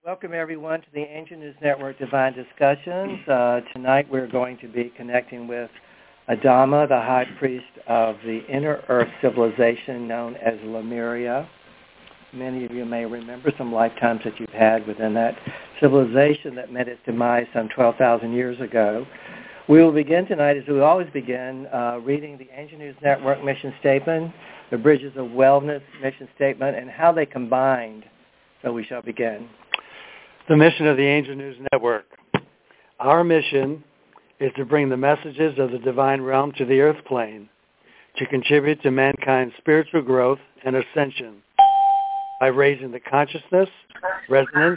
Welcome, everyone, to the Ancient News Network Divine Discussions. Tonight we're going to be connecting with Adama, the high priest of the Inner Earth civilization known as Lemuria. Many of you may remember some lifetimes that you've had within that civilization that met its demise some 12,000 years ago. We will begin tonight, as we always begin, reading the Ancient News Network mission statement, the Bridges of Wellness mission statement, and how they combined. So we shall begin. The mission of the Ancient News Network. Our mission is to bring the messages of the divine realm to the earth plane, to contribute to mankind's spiritual growth and ascension by raising the consciousness, resonance.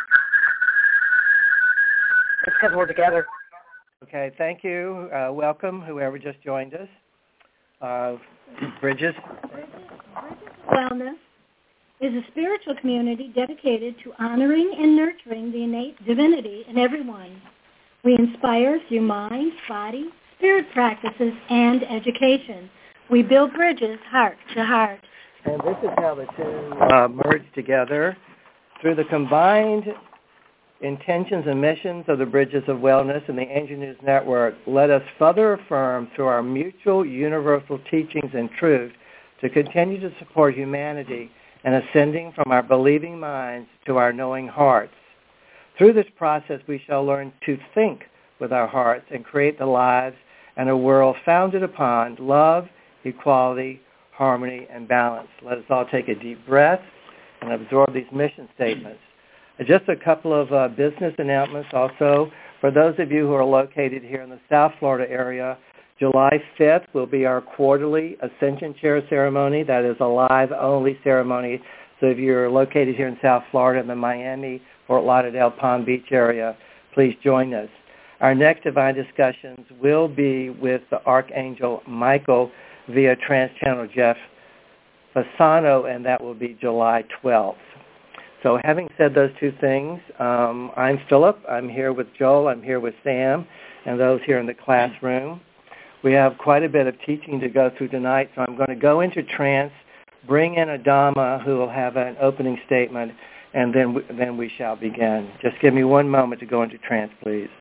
It's because we're together. Okay, thank you. Welcome, whoever just joined us. Bridges. Wellness is a spiritual community dedicated to honoring and nurturing the innate divinity in everyone. We inspire through mind, body, spirit practices, and education. We build bridges heart to heart. And this is how the two merge together. Through the combined intentions and missions of the Bridges of Wellness and the Ancient News Network, let us further affirm through our mutual universal teachings and truth to continue to support humanity and ascending from our believing minds to our knowing hearts. Through this process, we shall learn to think with our hearts and create the lives and a world founded upon love, equality, harmony, and balance. Let us all take a deep breath and absorb these mission statements. Just a couple of business announcements also. For those of you who are located here in the South Florida area, July 5th will be our quarterly Ascension Chair ceremony. That is a live-only ceremony. So if you're located here in South Florida in the Miami, Fort Lauderdale, Palm Beach area, please join us. Our next Divine Discussions will be with the Archangel Michael via Trans-Channel Jeff Fasano, and that will be July 12th. So having said those two things, I'm Philip. I'm here with Joel. I'm here with Sam and those here in the classroom. We have quite a bit of teaching to go through tonight, so I'm going to go into trance, bring in Adama, who will have an opening statement, and then we shall begin. Just give me one moment to go into trance, please.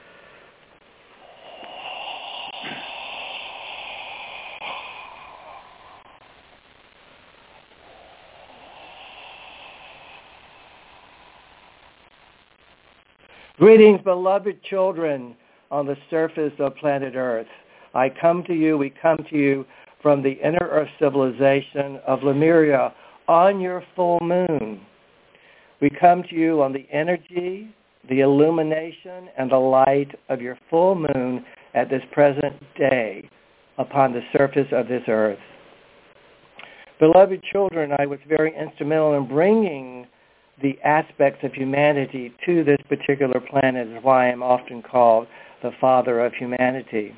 Greetings, beloved children on the surface of planet Earth. I come to you, we come to you from the Inner Earth civilization of Lemuria on your full moon. We come to you on the energy, the illumination, and the light of your full moon at this present day upon the surface of this earth. Beloved children, I was very instrumental in bringing the aspects of humanity to this particular planet, is why I'm often called the Father of Humanity.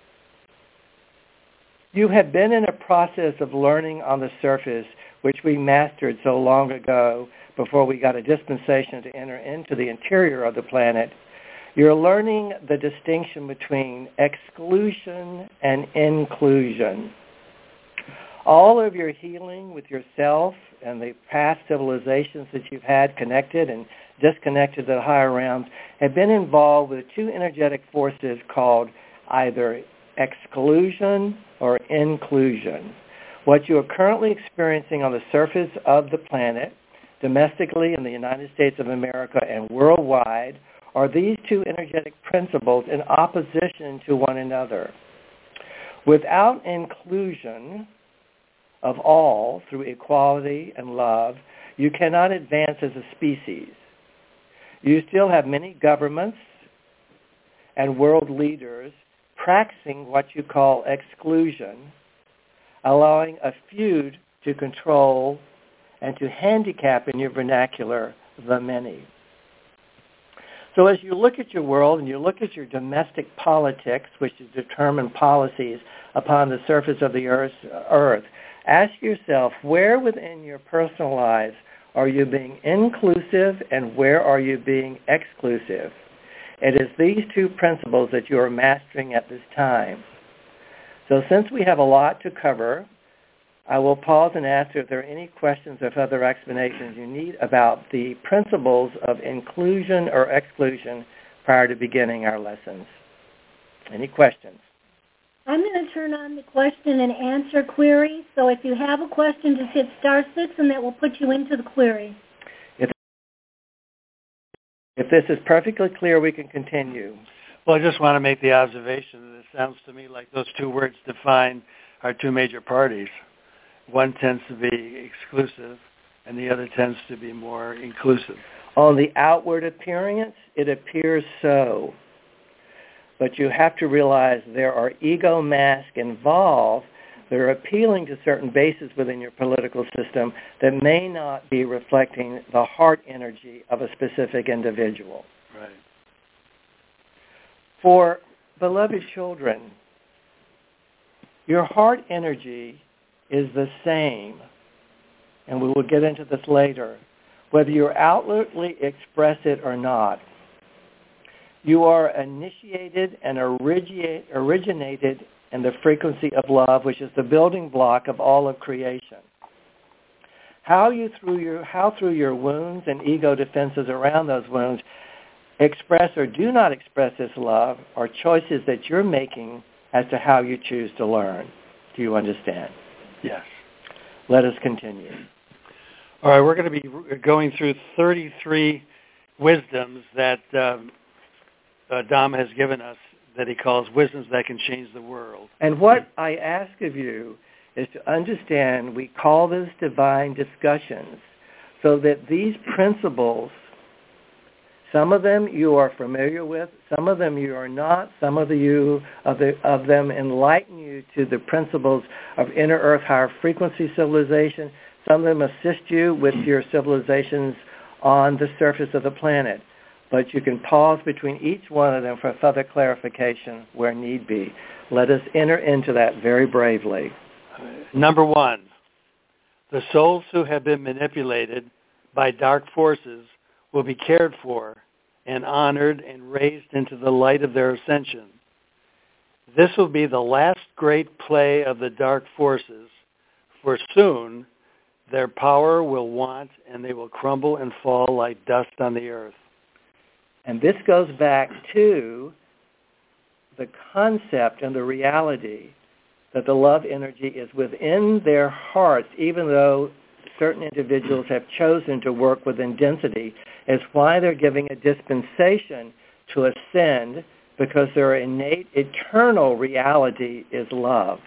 You have been in a process of learning on the surface, which we mastered so long ago before we got a dispensation to enter into the interior of the planet. You're learning the distinction between exclusion and inclusion. All of your healing with yourself and the past civilizations that you've had connected and disconnected to the higher realms have been involved with two energetic forces called either exclusion or inclusion. What you are currently experiencing on the surface of the planet, domestically in the United States of America and worldwide, are these two energetic principles in opposition to one another. Without inclusion of all through equality and love, you cannot advance as a species. You still have many governments and world leaders practicing what you call exclusion, allowing a few to control and to handicap, in your vernacular, the many. So as you look at your world and you look at your domestic politics, which determine policies upon the surface of the earth, ask yourself, where within your personal lives are you being inclusive and where are you being exclusive? It is these two principles that you are mastering at this time. So since we have a lot to cover, I will pause and ask if there are any questions or further explanations you need about the principles of inclusion or exclusion prior to beginning our lessons. Any questions? I'm going to turn on the question and answer query. So if you have a question, just hit *6 and that will put you into the query. If this is perfectly clear, we can continue. Well, I just want to make the observation that it sounds to me like those two words define our two major parties. One tends to be exclusive, and the other tends to be more inclusive. On the outward appearance, it appears so. But you have to realize there are ego masks involved that are appealing to certain bases within your political system that may not be reflecting the heart energy of a specific individual. Right. For beloved children, your heart energy is the same, and we will get into this later, whether you outwardly express it or not. You are initiated and originated in the frequency of love, which is the building block of all of creation. How through your wounds and ego defenses around those wounds express or do not express this love are choices that you're making as to how you choose to learn. Do you understand? Yes. Let us continue. All right, we're going to be going through 33 wisdoms that Dom has given us that he calls wisdoms that can change the world. And what I ask of you is to understand we call this divine discussions so that these principles, some of them you are familiar with, some of them you are not, some of them enlighten you to the principles of inner earth higher frequency civilization, some of them assist you with your civilizations on the surface of the planet. But you can pause between each one of them for further clarification where need be. Let us enter into that very bravely. Number 1, the souls who have been manipulated by dark forces will be cared for and honored and raised into the light of their ascension. This will be the last great play of the dark forces, for soon their power will want and they will crumble and fall like dust on the earth. And this goes back to the concept and the reality that the love energy is within their hearts, even though certain individuals have chosen to work within density. It's why they're giving a dispensation to ascend, because their innate eternal reality is love.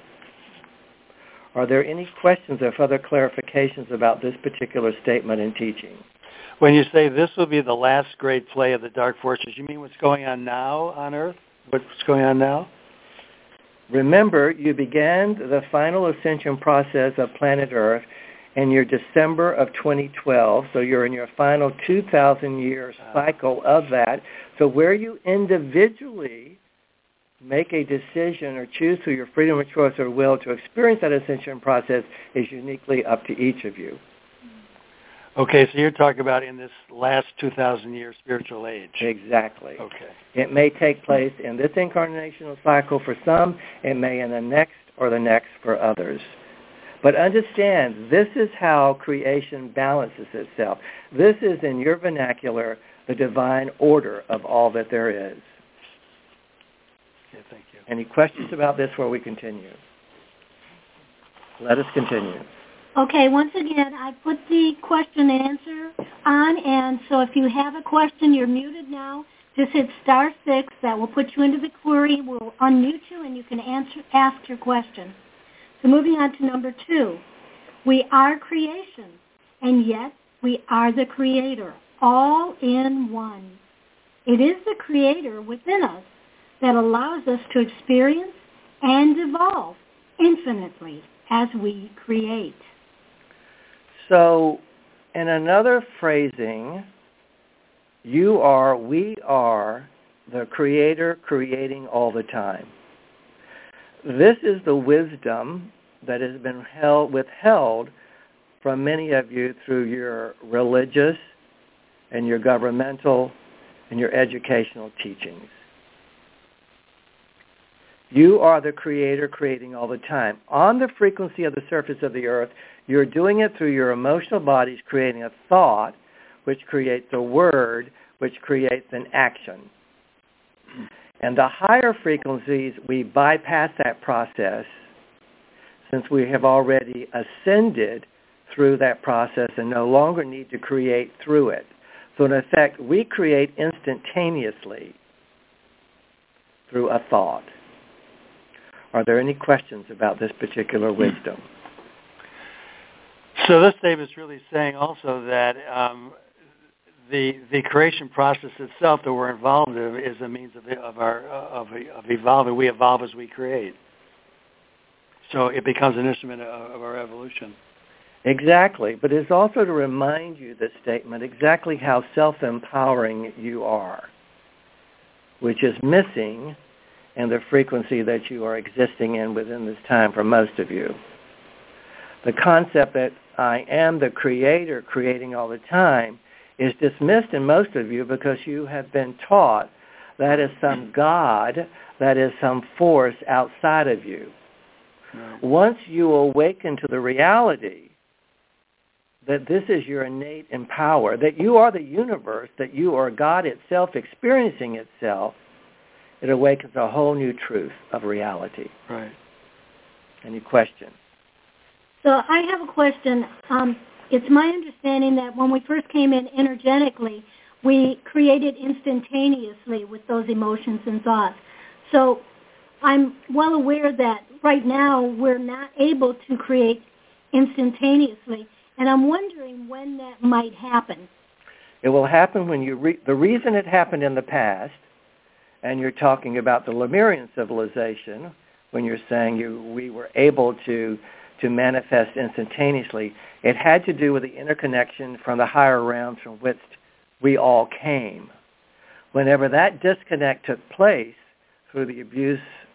Are there any questions or further clarifications about this particular statement and teaching? When you say this will be the last great play of the dark forces, you mean what's going on now on Earth? What's going on now? Remember, you began the final ascension process of planet Earth in your December of 2012, so you're in your final 2,000-year cycle of that. So where you individually make a decision or choose through your freedom of choice or will to experience that ascension process is uniquely up to each of you. Okay, so you're talking about in this last 2,000-year spiritual age. Exactly. Okay. It may take place in this incarnational cycle for some. It may in the next or the next for others. But understand, this is how creation balances itself. This is, in your vernacular, the divine order of all that there is. Okay, thank you. Any questions about this before we continue? Let us continue. Okay, once again, I put the question and answer on, and so if you have a question, you're muted now. Just hit *6. That will put you into the query. We'll unmute you, and you can ask your question. So moving on to number 2. We are creation, and yet we are the Creator, all in one. It is the Creator within us that allows us to experience and evolve infinitely as we create. So, in another phrasing, we are the Creator creating all the time. This is the wisdom that has been withheld from many of you through your religious and your governmental and your educational teachings. You are the creator creating all the time. On the frequency of the surface of the earth, you're doing it through your emotional bodies, creating a thought, which creates a word, which creates an action. And the higher frequencies, we bypass that process since we have already ascended through that process and no longer need to create through it. So in effect, we create instantaneously through a thought. Are there any questions about this particular wisdom? So this statement's really saying also that the creation process itself that we're involved in is a means of evolving. We evolve as we create. So it becomes an instrument of our evolution. Exactly. But it's also to remind you, this statement, exactly how self-empowering you are, which is missing in the frequency that you are existing in within this time for most of you. The concept that I am the creator creating all the time is dismissed in most of you because you have been taught that is some God, that is some force outside of you. Right. Once you awaken to the reality that this is your innate power, that you are the universe, that you are God itself experiencing itself, it awakens a whole new truth of reality. Right. Any questions? So I have a question. It's my understanding that when we first came in energetically, we created instantaneously with those emotions and thoughts. So I'm well aware that right now we're not able to create instantaneously, and I'm wondering when that might happen. It will happen when you the reason it happened in the past, and you're talking about the Lemurian civilization, when you're saying we were able to manifest instantaneously, it had to do with the interconnection from the higher realms from which we all came. Whenever that disconnect took place through the abuse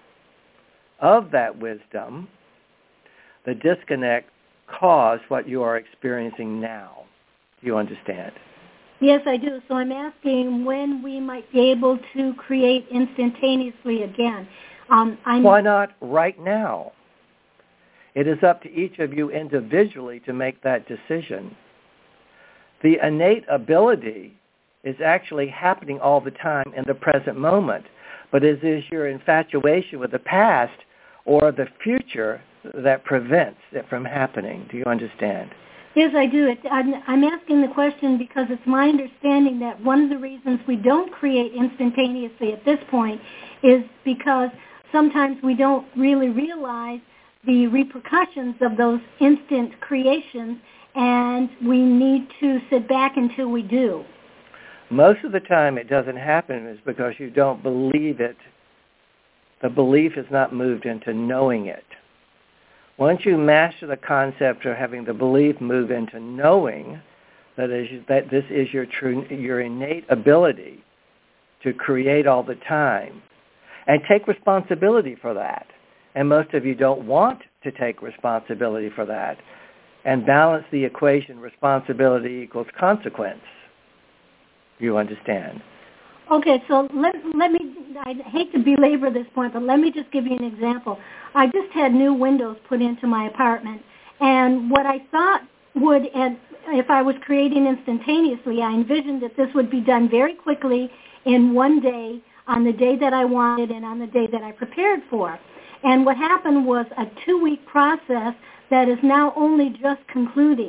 of that wisdom, the disconnect caused what you are experiencing now. Do you understand? Yes, I do. So I'm asking when we might be able to create instantaneously again. Why not right now? It is up to each of you individually to make that decision. The innate ability is actually happening all the time in the present moment, but it is your infatuation with the past or the future that prevents it from happening. Do you understand? Yes, I do. I'm asking the question because it's my understanding that one of the reasons we don't create instantaneously at this point is because sometimes we don't really realize the repercussions of those instant creations, and we need to sit back until we do. Most of the time it doesn't happen is because you don't believe it. The belief is not moved into knowing it. Once you master the concept of having the belief move into knowing that this is your innate ability to create all the time, and take responsibility for that. And most of you don't want to take responsibility for that. And balance the equation, responsibility equals consequence. You understand? Okay, so let me, I hate to belabor this point, but let me just give you an example. I just had new windows put into my apartment, and what I thought would, and if I was creating instantaneously, I envisioned that this would be done very quickly in one day, on the day that I wanted and on the day that I prepared for. And what happened was a 2-week process that is now only just concluding.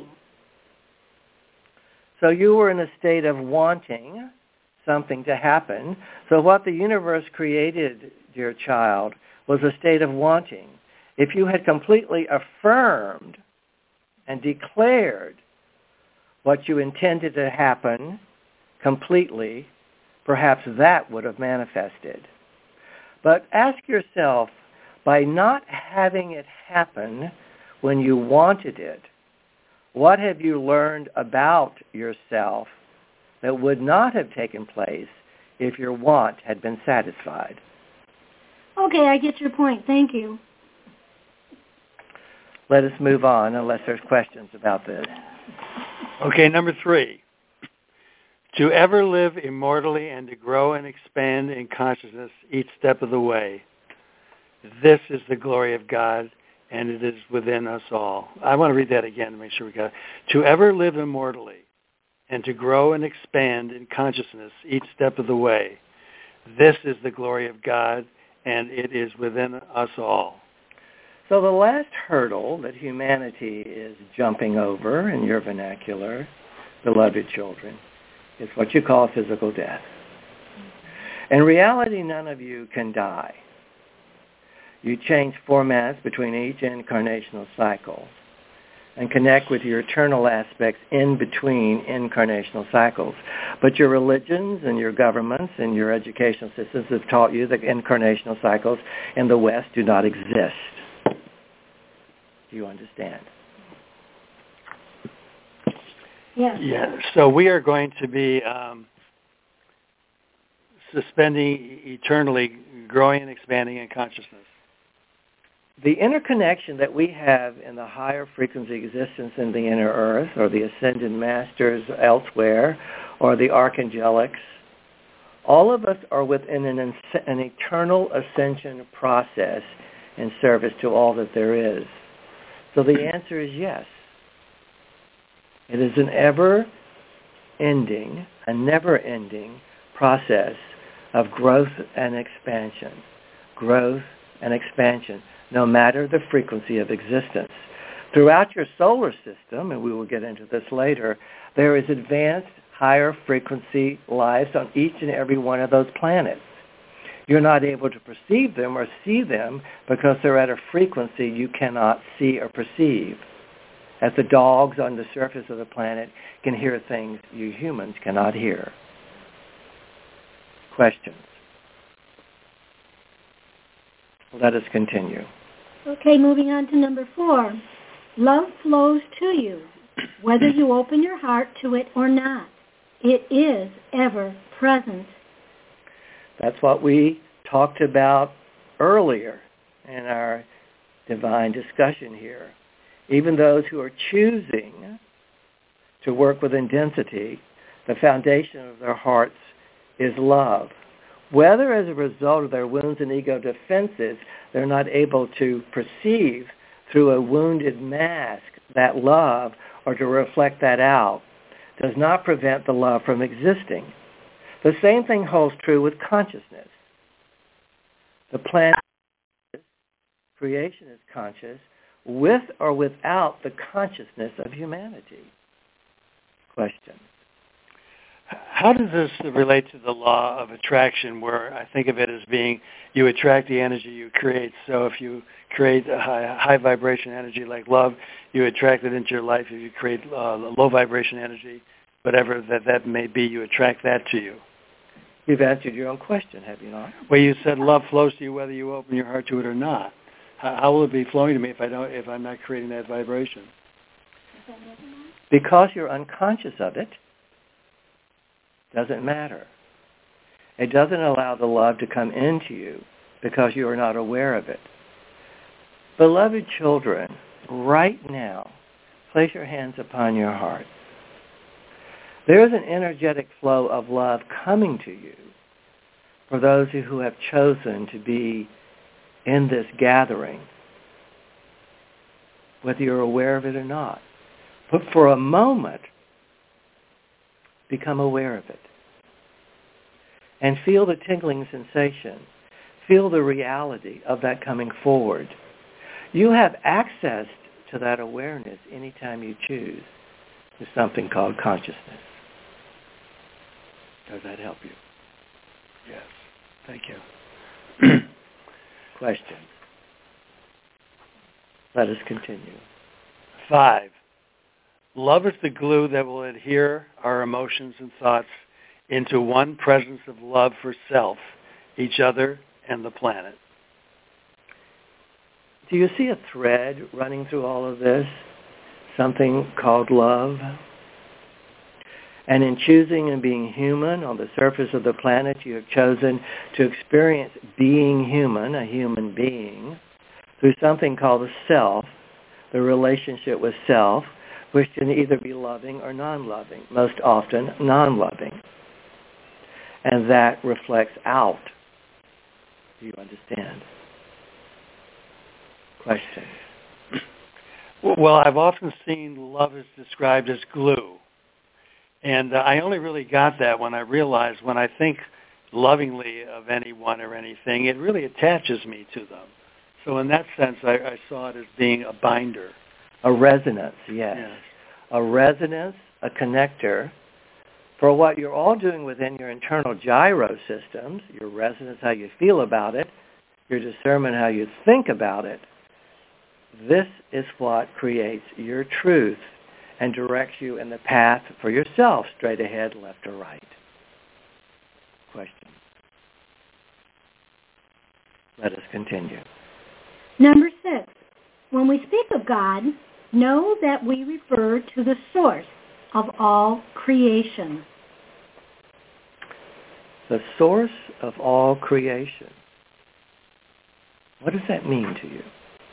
So you were in a state of wanting something to happen. So what the universe created, dear child, was a state of wanting. If you had completely affirmed and declared what you intended to happen completely, perhaps that would have manifested. But ask yourself, by not having it happen when you wanted it, what have you learned about yourself that would not have taken place if your want had been satisfied? Okay, I get your point. Thank you. Let us move on unless there's questions about this. Okay, number 3. To ever live immortally and to grow and expand in consciousness each step of the way. This is the glory of God, and it is within us all. I want to read that again to make sure we got it. To ever live immortally and to grow and expand in consciousness each step of the way. This is the glory of God, and it is within us all. So the last hurdle that humanity is jumping over in your vernacular, beloved children, is what you call physical death. In reality, none of you can die. You change formats between each incarnational cycle and connect with your eternal aspects in between incarnational cycles. But your religions and your governments and your educational systems have taught you that incarnational cycles in the West do not exist. Do you understand? Yes. Yeah. So we are going to be suspending eternally, growing and expanding in consciousness. The interconnection that we have in the higher frequency existence in the inner earth, or the ascended masters elsewhere, or the archangelics, all of us are within an eternal ascension process in service to all that there is. So the answer is yes. It is an ever-ending, a never-ending process of growth and expansion. Growth and expansion, no matter the frequency of existence. Throughout your solar system, and we will get into this later, there is advanced, higher frequency lives on each and every one of those planets. You're not able to perceive them or see them because they're at a frequency you cannot see or perceive. As the dogs on the surface of the planet can hear things you humans cannot hear. Questions? Let us continue. Okay, moving on to number 4. Love flows to you, whether you open your heart to it or not. It is ever present. That's what we talked about earlier in our divine discussion here. Even those who are choosing to work within density, the foundation of their hearts is love. Whether as a result of their wounds and ego defenses, they're not able to perceive through a wounded mask that love or to reflect that out, does not prevent the love from existing. The same thing holds true with consciousness. The planet, creation is conscious, with or without the consciousness of humanity. Question. How does this relate to the law of attraction, where I think of it as being you attract the energy you create? So if you create a high vibration energy like love, you attract it into your life. If you create low vibration energy, whatever that may be, you attract that to you. You've answered your own question, have you not? Well, you said love flows to you whether you open your heart to it or not. How will it be flowing to me if I'm not creating that vibration? Because you're unconscious of it, doesn't matter. It doesn't allow the love to come into you because you are not aware of it. Beloved children, right now, place your hands upon your heart. There is an energetic flow of love coming to you for those who have chosen to be in this gathering, whether you're aware of it or not. But for a moment, become aware of it. And feel the tingling sensation. Feel the reality of that coming forward. You have access to that awareness anytime you choose to something called consciousness. Does that help you? Yes. Thank you. Questions? Let us continue. 5. Love is the glue that will adhere our emotions and thoughts into one presence of love for self, each other, and the planet. Do you see a thread running through all of this? Something called love? And in choosing and being human on the surface of the planet, you have chosen to experience being human, a human being, through something called the self, the relationship with self, which can either be loving or non-loving, most often non-loving. And that reflects out. Do you understand? Question. Well, I've often seen love is described as glue. And I only really got that when I realized when I think lovingly of anyone or anything, it really attaches me to them. So in that sense, I saw it as being a binder. A resonance, yes. A resonance, a connector for what you're all doing within your internal gyro systems, your resonance, how you feel about it, your discernment, how you think about it. This is what creates your truth and directs you in the path for yourself, straight ahead, left or right. Question. Let us continue. Number 6. When we speak of God, know that we refer to the source of all creation. The source of all creation. What does that mean to you?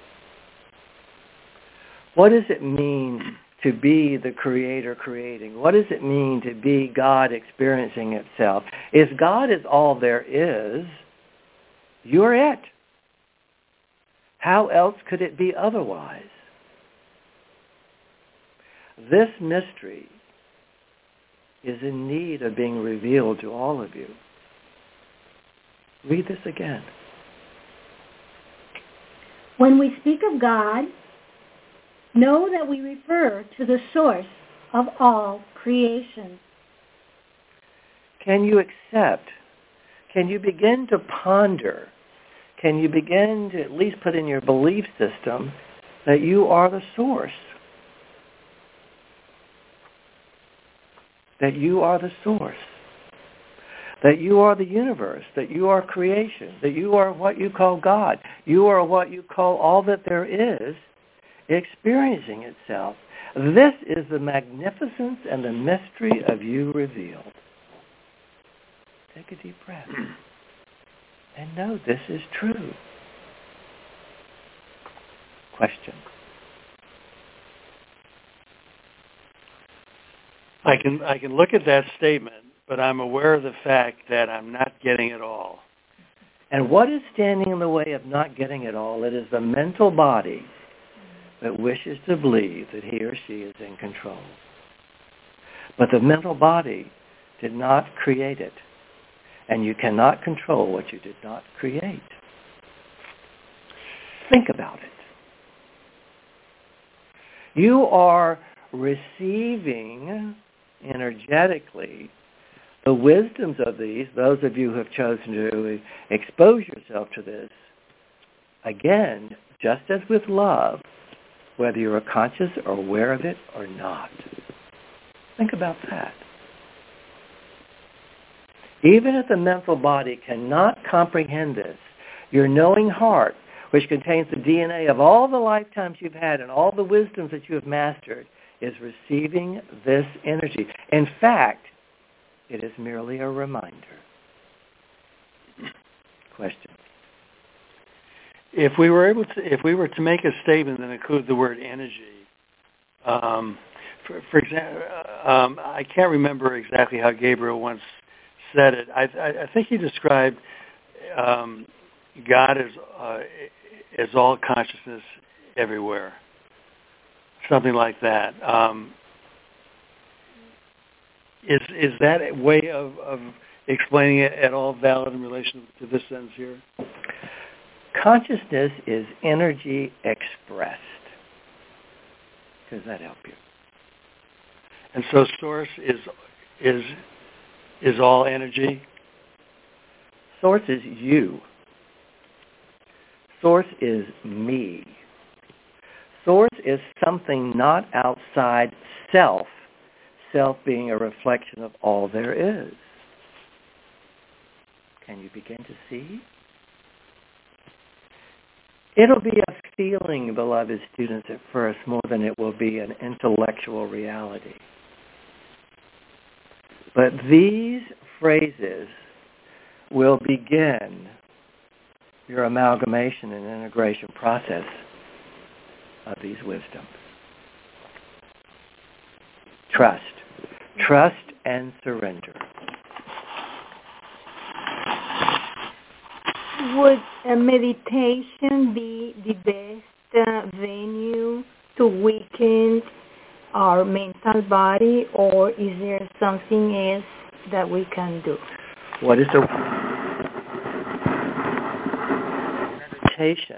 What does it mean to be the creator creating? What does it mean to be God experiencing itself? If God is all there is, you're it. How else could it be otherwise? This mystery is in need of being revealed to all of you. Read this again. When we speak of God, know that we refer to the source of all creation. Can you accept? Can you begin to ponder? Can you begin to at least put in your belief system that you are the source? That you are the source. That you are the universe. That you are creation. That you are what you call God. You are what you call all that there is experiencing itself. This is the magnificence and the mystery of you revealed. Take a deep breath. And know this is true. Question. I can look at that statement, but I'm aware of the fact that I'm not getting it all. And what is standing in the way of not getting it all? It is the mental body that wishes to believe that he or she is in control. But the mental body did not create it. And you cannot control what you did not create. Think about it. You are receiving energetically the wisdoms of these, those of you who have chosen to expose yourself to this. Again, just as with love, whether you're conscious or aware of it or not. Think about that. Even if the mental body cannot comprehend this, your knowing heart, which contains the DNA of all the lifetimes you've had and all the wisdoms that you have mastered, is receiving this energy. In fact, it is merely a reminder. Question. If we were to make a statement that included the word energy, for example, I can't remember exactly how Gabriel once said it. I think he described God as all consciousness everywhere, something like that. Is that a way of explaining it at all valid in relation to this sentence here? Consciousness is energy expressed. Does that help you? And so source is all energy? Source is you. Source is me. Source is something not outside self, self being a reflection of all there is. Can you begin to see? It'll be a feeling, beloved students, at first, more than it will be an intellectual reality. But these phrases will begin your amalgamation and integration process of these wisdoms. Trust. Trust and surrender. Would meditation be the best venue to weaken our mental body, or is there something else that we can do? What is the meditation?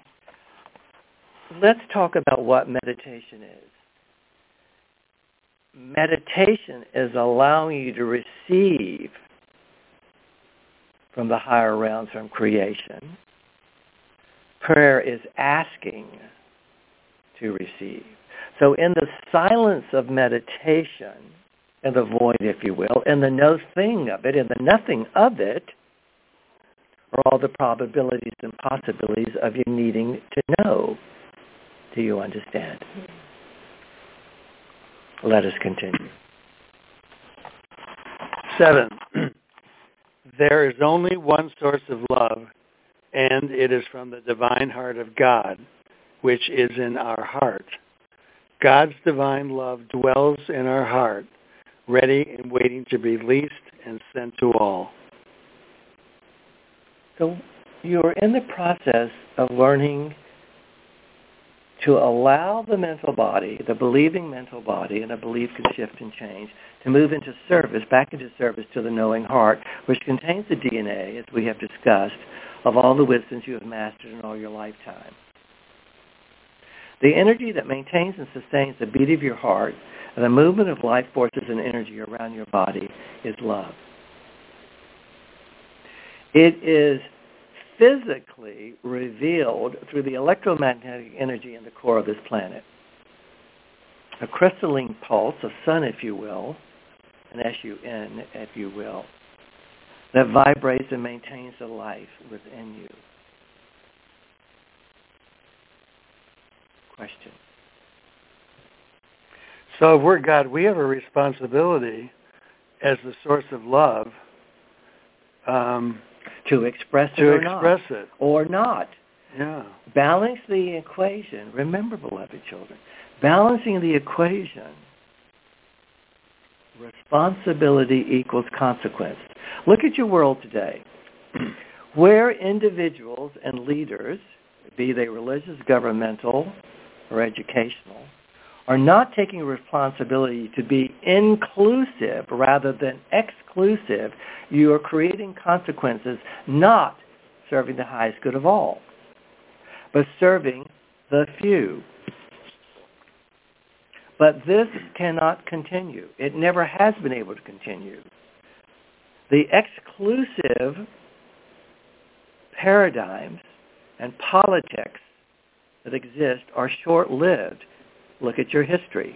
Let's talk about what meditation is. Meditation is allowing you to receive from the higher realms, from creation. Prayer is asking to receive. So in the silence of meditation, in the void, if you will, in the no thing of it, in the nothing of it, are all the probabilities and possibilities of you needing to know. Do you understand? Let us continue. 7. There is only one source of love, and it is from the divine heart of God, which is in our heart. God's divine love dwells in our heart, ready and waiting to be released and sent to all. So you're in the process of learning to allow the mental body, the believing mental body, and a belief can shift and change, to move into service, back into service to the knowing heart, which contains the DNA, as we have discussed, of all the wisdoms you have mastered in all your lifetime. The energy that maintains and sustains the beat of your heart and the movement of life forces and energy around your body is love. It is physically revealed through the electromagnetic energy in the core of this planet. A crystalline pulse, a sun, if you will, an S-U-N, if you will, that vibrates and maintains the life within you. Question. So if we're God, we have a responsibility as the source of love to express it or not. Yeah. Balance the equation. Remember, beloved children, balancing the equation, responsibility equals consequence. Look at your world today, where individuals and leaders, be they religious, governmental, or educational, are not taking responsibility to be inclusive rather than exclusive, you are creating consequences not serving the highest good of all, but serving the few. But this cannot continue. It never has been able to continue. The exclusive paradigms and politics that exist are short-lived. Look at your history.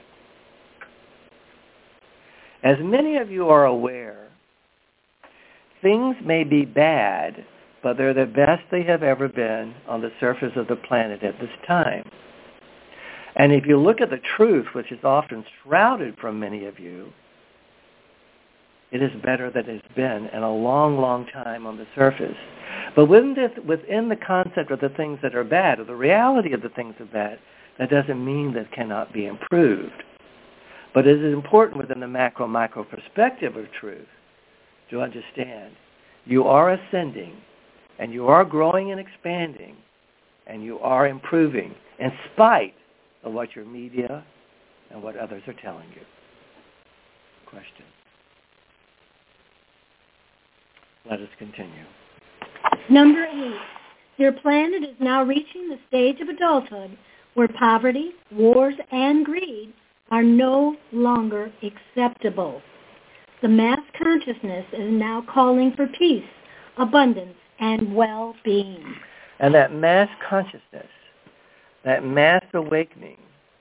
As many of you are aware, things may be bad, but they're the best they have ever been on the surface of the planet at this time. And if you look at the truth, which is often shrouded from many of you, it is better than it's been in a long, long time on the surface. But within the concept of the things that are bad, or the reality of the things that are bad, that doesn't mean that cannot be improved. But it is important within the macro-micro perspective of truth to understand you are ascending, and you are growing and expanding, and you are improving in spite of what your media and what others are telling you. Question. Let us continue. Number 8. Your planet is now reaching the stage of adulthood where poverty, wars, and greed are no longer acceptable. The mass consciousness is now calling for peace, abundance, and well-being. And that mass consciousness, that mass awakening,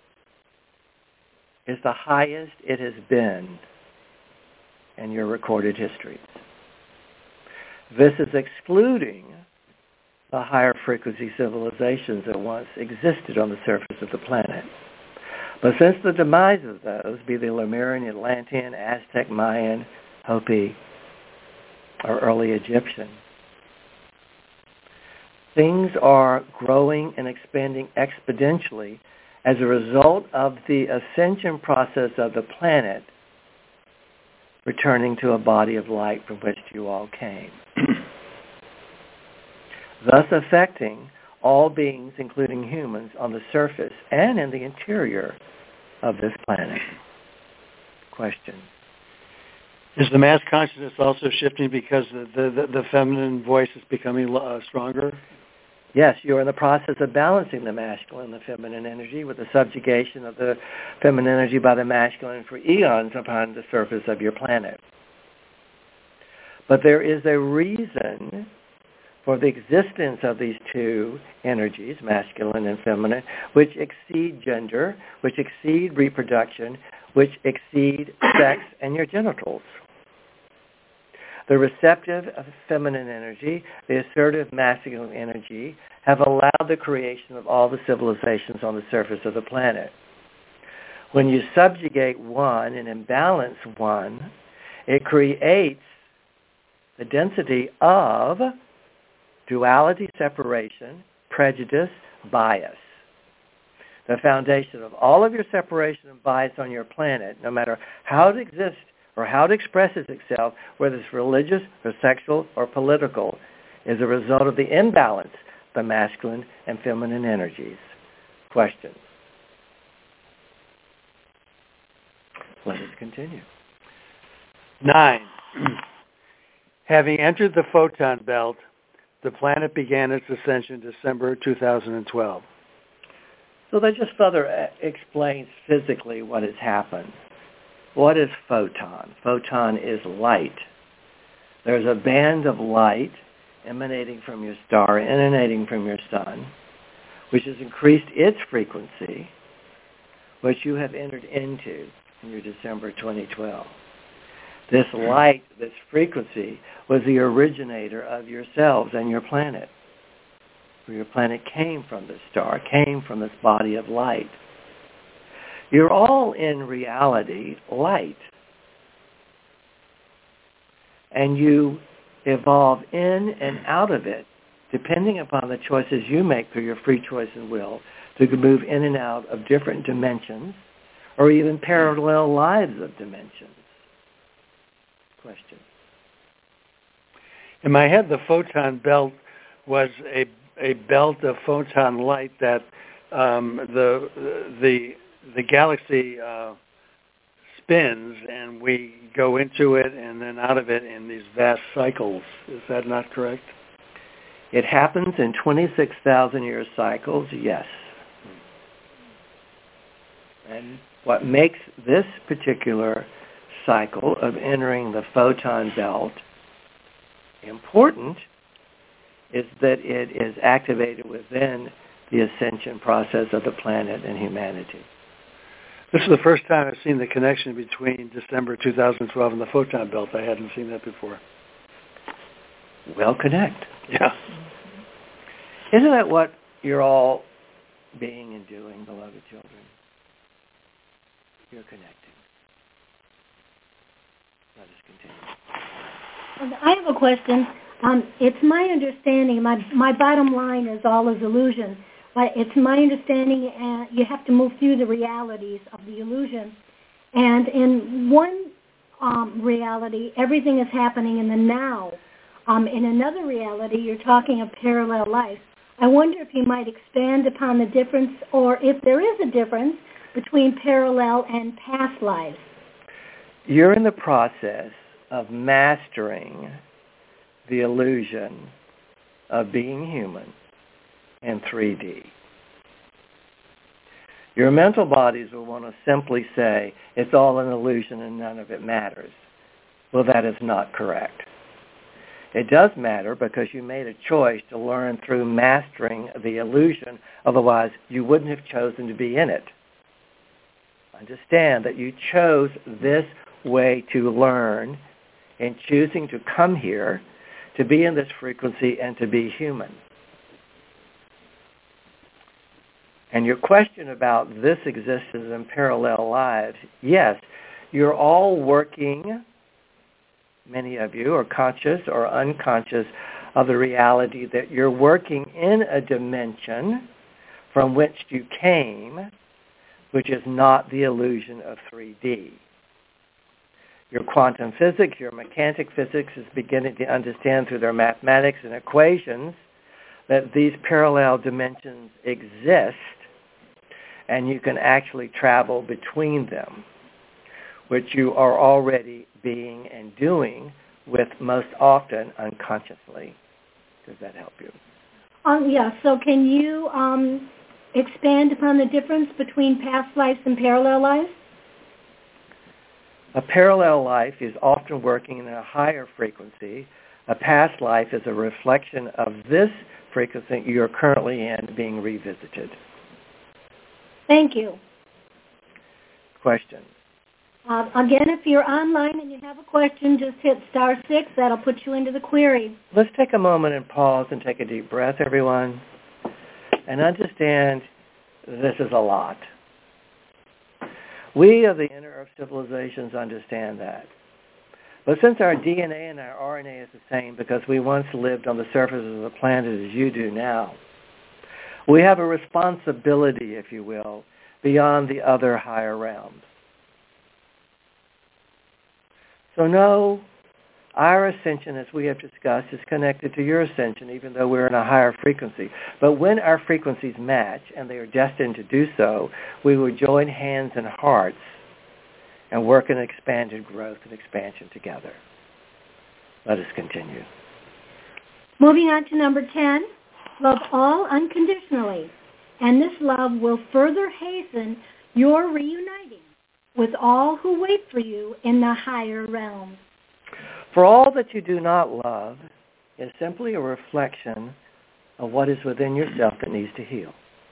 is the highest it has been in your recorded histories. This is excluding the higher frequency civilizations that once existed on the surface of the planet. But since the demise of those, be they Lemurian, Atlantean, Aztec, Mayan, Hopi, or early Egyptian, things are growing and expanding exponentially as a result of the ascension process of the planet returning to a body of light from which you all came, thus affecting all beings, including humans, on the surface and in the interior of this planet. Question. Is the mass consciousness also shifting because the feminine voice is becoming stronger? Yes, you're in the process of balancing the masculine and the feminine energy with the subjugation of the feminine energy by the masculine for eons upon the surface of your planet. But there is a reason for the existence of these two energies, masculine and feminine, which exceed gender, which exceed reproduction, which exceed sex and your genitals. The receptive feminine energy, the assertive masculine energy, have allowed the creation of all the civilizations on the surface of the planet. When you subjugate one and imbalance one, it creates the density of duality, separation, prejudice, bias. The foundation of all of your separation and bias on your planet, no matter how it exists or how it expresses itself, whether it's religious or sexual or political, is a result of the imbalance of the masculine and feminine energies. Questions? Let us continue. 9. Having entered the photon belt, the planet began its ascension December 2012. So that just further explains physically what has happened. What is photon? Photon is light. There's a band of light emanating from your star, emanating from your sun, which has increased its frequency, which you have entered into in your December 2012. This light, this frequency, was the originator of yourselves and your planet. Your planet came from this star, came from this body of light. You're all in reality light. And you evolve in and out of it, depending upon the choices you make through your free choice and will, to move in and out of different dimensions, or even parallel lives of dimensions. Question. In my head, the photon belt was a belt of photon light that the galaxy spins, and we go into it and then out of it in these vast cycles. Is that not correct? It happens in 26,000 year cycles, yes. And what makes this particular cycle of entering the photon belt important is that it is activated within the ascension process of the planet and humanity. This is the first time I've seen the connection between December 2012 and the photon belt. I hadn't seen that before. Well, connect. Yeah. Isn't that what you're all being and doing, beloved children? You're connecting. Let us continue. I have a question. It's my understanding, my bottom line is all is illusion, but it's my understanding you have to move through the realities of the illusion. And in one reality, everything is happening in the now. In another reality, you're talking of parallel life. I wonder if you might expand upon the difference, or if there is a difference between parallel and past lives. You're in the process of mastering the illusion of being human in 3D. Your mental bodies will want to simply say, it's all an illusion and none of it matters. Well, that is not correct. It does matter because you made a choice to learn through mastering the illusion. Otherwise, you wouldn't have chosen to be in it. Understand that you chose this way to learn in choosing to come here, to be in this frequency, and to be human. And your question about this existence in parallel lives, yes, you're all working, many of you are conscious or unconscious of the reality that you're working in a dimension from which you came, which is not the illusion of 3D. Your quantum physics, your mechanic physics is beginning to understand through their mathematics and equations that these parallel dimensions exist and you can actually travel between them, which you are already being and doing with most often unconsciously. Does that help you? Yeah, so can you expand upon the difference between past lives and parallel lives? A parallel life is often working in a higher frequency. A past life is a reflection of this frequency you're currently in being revisited. Thank you. Questions? Again, if you're online and you have a question, just hit *6. That'll put you into the query. Let's take a moment and pause and take a deep breath, everyone, and understand this is a lot. We of the inner Earth civilizations understand that. But since our DNA and our RNA is the same because we once lived on the surface of the planet as you do now, we have a responsibility, if you will, beyond the other higher realms. So no, our ascension, as we have discussed, is connected to your ascension, even though we're in a higher frequency. But when our frequencies match, and they are destined to do so, we will join hands and hearts and work in expanded growth and expansion together. Let us continue. Moving on to number 10, love all unconditionally, and this love will further hasten your reuniting with all who wait for you in the higher realms. For all that you do not love is simply a reflection of what is within yourself that needs to heal.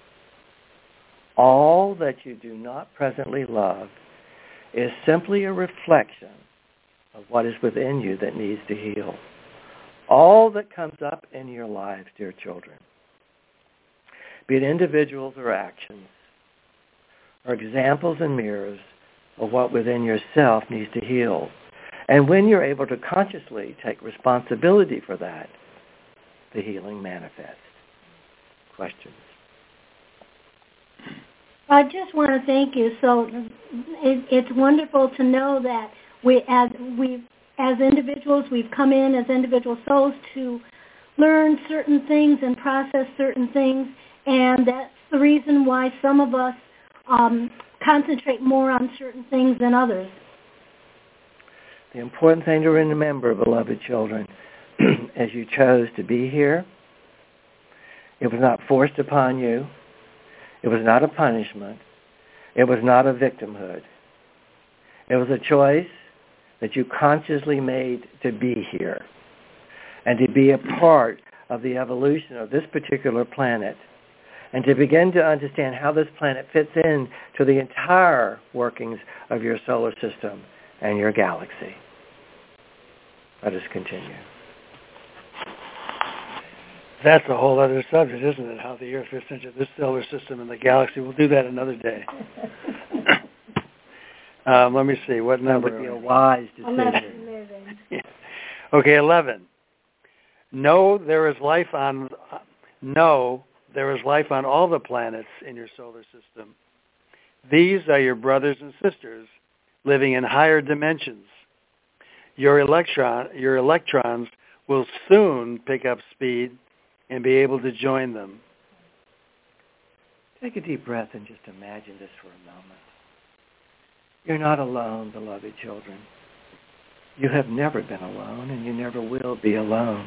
All that you do not presently love is simply a reflection of what is within you that needs to heal. All that comes up in your lives, dear children, be it individuals or actions, are examples and mirrors of what within yourself needs to heal. And when you're able to consciously take responsibility for that, the healing manifests. Questions? I just want to thank you. So it's wonderful to know that as individuals, we've come in as individual souls to learn certain things and process certain things, and that's the reason why some of us concentrate more on certain things than others. The important thing to remember, beloved children, as you chose to be here, it was not forced upon you. It was not a punishment. It was not a victimhood. It was a choice that you consciously made to be here and to be a part of the evolution of this particular planet and to begin to understand how this planet fits in to the entire workings of your solar system and your galaxy. Let us continue. That's a whole other subject, isn't it? How the Earth fits into this solar system and the galaxy. We'll do that another day. Let me see. What number? That would be a wise decision. 11. Yeah. Okay, 11. Know there is life on all the planets in your solar system. These are your brothers and sisters living in higher dimensions. Your electrons will soon pick up speed and be able to join them. Take a deep breath and just imagine this for a moment. You're not alone, beloved children. You have never been alone, and you never will be alone.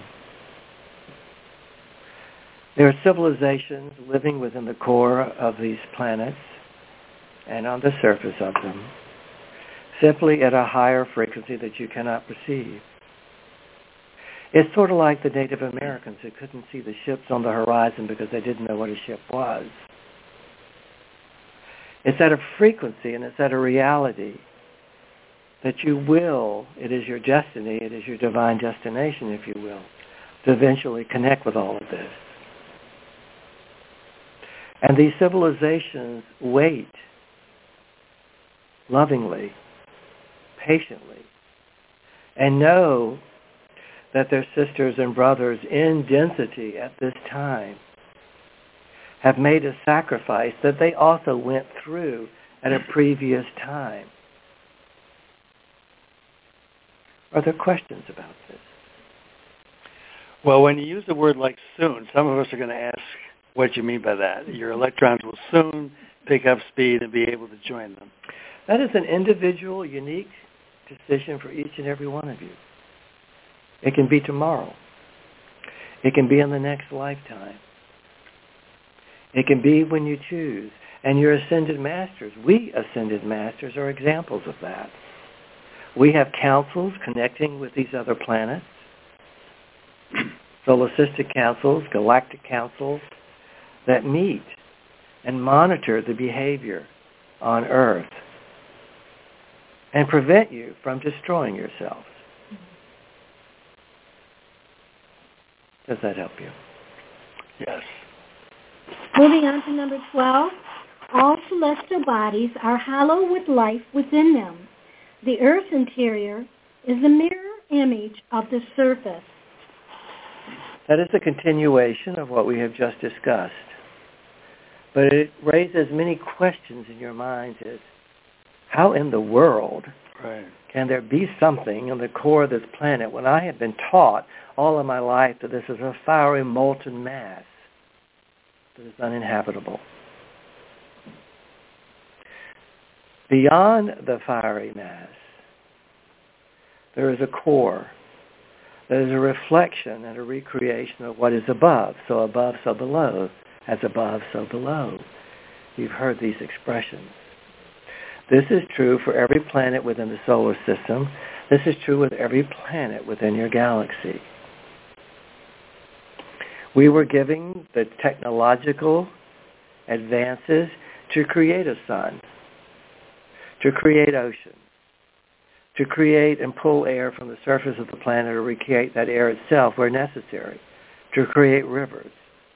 There are civilizations living within the core of these planets and on the surface of them, simply at a higher frequency that you cannot perceive. It's sort of like the Native Americans who couldn't see the ships on the horizon because they didn't know what a ship was. It's at a frequency and it's at a reality that you will, it is your destiny, it is your divine destination, if you will, to eventually connect with all of this. And these civilizations wait lovingly, patiently, and know that their sisters and brothers in density at this time have made a sacrifice that they also went through at a previous time. Are there questions about this? Well, when you use the word like soon, some of us are going to ask what you mean by that. Your electrons will soon pick up speed and be able to join them. That is an individual, unique decision for each and every one of you. It can be tomorrow. It can be in the next lifetime. It can be when you choose. And your ascended masters, we ascended masters, are examples of that. We have councils connecting with these other planets, solipsistic councils, galactic councils, that meet and monitor the behavior on Earth and prevent you from destroying yourselves. Does that help you? Yes. Moving on to number 12. All celestial bodies are hollow with life within them. The Earth's interior is the mirror image of the surface. That is a continuation of what we have just discussed. But it raises many questions in your minds as how in the world can there be something in the core of this planet when I have been taught all of my life that this is a fiery molten mass that is uninhabitable? Beyond the fiery mass, there is a core that is a reflection and a recreation of what is above. So above, so below. As above, so below. You've heard these expressions. This is true for every planet within the solar system. This is true with every planet within your galaxy. We were giving the technological advances to create a sun, to create oceans, to create and pull air from the surface of the planet or recreate that air itself where necessary, to create rivers,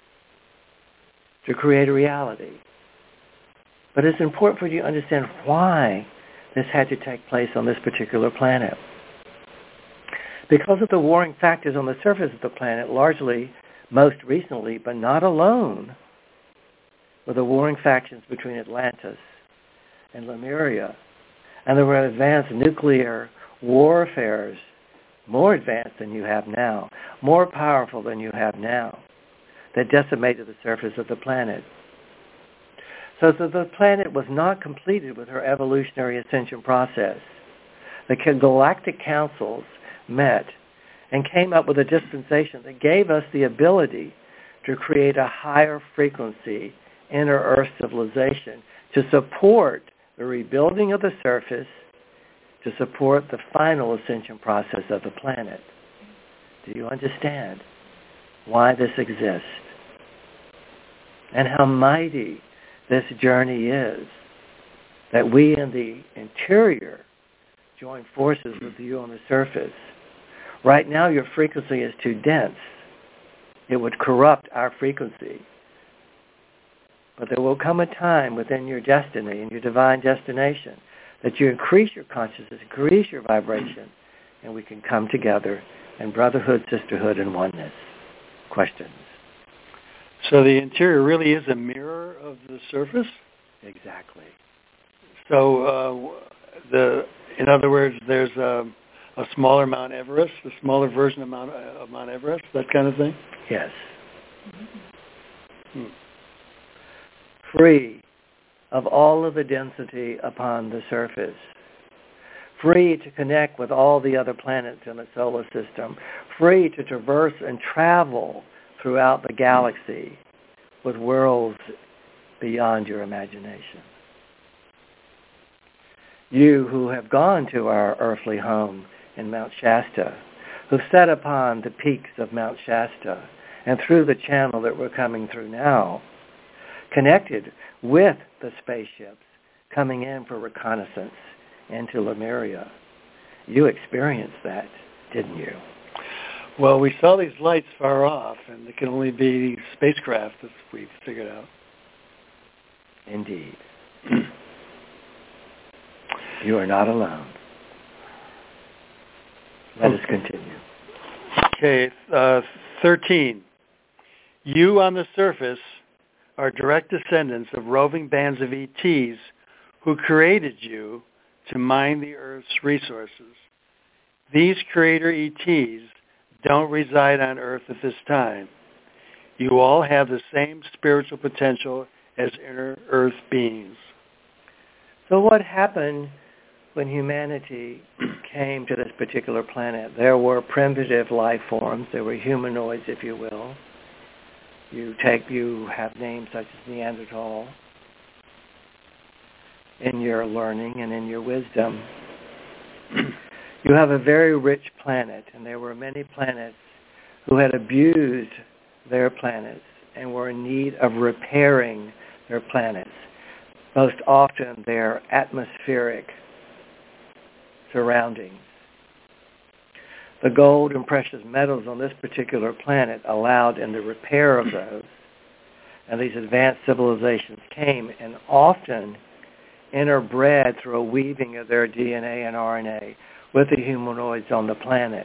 to create a reality. But it's important for you to understand why this had to take place on this particular planet. Because of the warring factors on the surface of the planet, largely, most recently, but not alone, were the warring factions between Atlantis and Lemuria. And there were advanced nuclear warfares, more advanced than you have now, more powerful than you have now, that decimated the surface of the planet. So the planet was not completed with her evolutionary ascension process. The galactic councils met and came up with a dispensation that gave us the ability to create a higher frequency inner Earth civilization to support the rebuilding of the surface, to support the final ascension process of the planet. Do you understand why this exists? And how mighty this journey is, that we in the interior join forces with you on the surface. Right now your frequency is too dense. It would corrupt our frequency. But there will come a time within your destiny and your divine destination that you increase your consciousness, increase your vibration, and we can come together in brotherhood, sisterhood, and oneness. Questions? So the interior really is a mirror of the surface? Exactly. So in other words, there's a smaller Mount Everest, a smaller version of Mount Everest, that kind of thing? Yes. Free of all of the density upon the surface. Free to connect with all the other planets in the solar system. Free to traverse and travel throughout the galaxy with worlds beyond your imagination. You who have gone to our earthly home in Mount Shasta, who've sat upon the peaks of Mount Shasta and through the channel that we're coming through now, connected with the spaceships coming in for reconnaissance into Lemuria. You experienced that, didn't you? Well, we saw these lights far off, and it can only be spacecraft, as we've figured out. Indeed. You are not alone. Let us continue. Okay, 13. You on the surface are direct descendants of roving bands of ETs who created you to mine the Earth's resources. These creator ETs don't reside on Earth at this time. You all have the same spiritual potential as inner Earth beings. So what happened when humanity came to this particular planet? There were primitive life forms. There were humanoids, if you will. You have names such as Neanderthal in your learning and in your wisdom. You have a very rich planet, and there were many planets who had abused their planets and were in need of repairing their planets, most often their atmospheric surroundings. The gold and precious metals on this particular planet allowed in the repair of those, and these advanced civilizations came and often interbred through a weaving of their DNA and RNA with the humanoids on the planet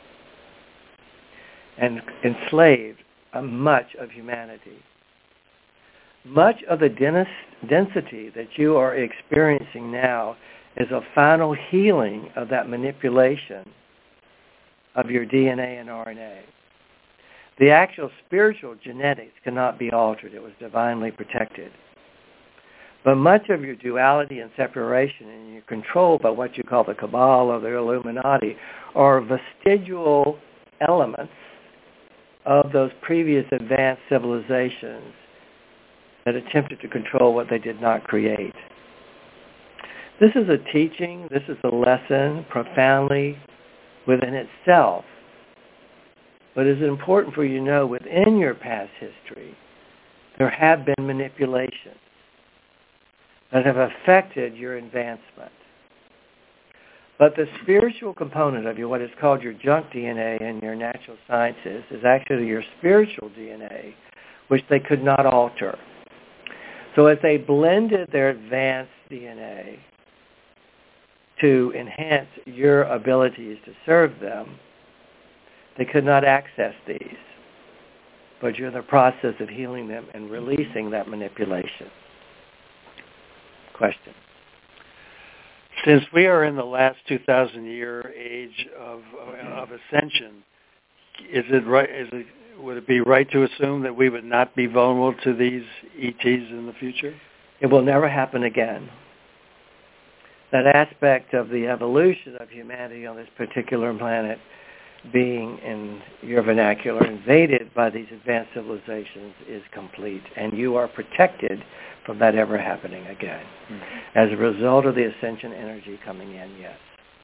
and enslaved much of humanity. Much of the density that you are experiencing now is a final healing of that manipulation of your DNA and RNA. The actual spiritual genetics cannot be altered. It was divinely protected. But much of your duality and separation and your control by what you call the Cabal or the Illuminati are vestigial elements of those previous advanced civilizations that attempted to control what they did not create. This is a teaching, this is a lesson profoundly within itself. But it's important for you to know within your past history, there have been manipulations that have affected your advancement. But the spiritual component of you, what is called your junk DNA in your natural sciences, is actually your spiritual DNA, which they could not alter. So as they blended their advanced DNA to enhance your abilities to serve them, they could not access these. But you're in the process of healing them and releasing that manipulation. Question. Since we are in the last 2,000-year age of ascension, would it be right to assume that we would not be vulnerable to these ETs in the future? It will never happen again. That aspect of the evolution of humanity on this particular planet being, in your vernacular, invaded by these advanced civilizations is complete, and you are protected from that ever happening again. Mm-hmm. As a result of the ascension energy coming in, yes.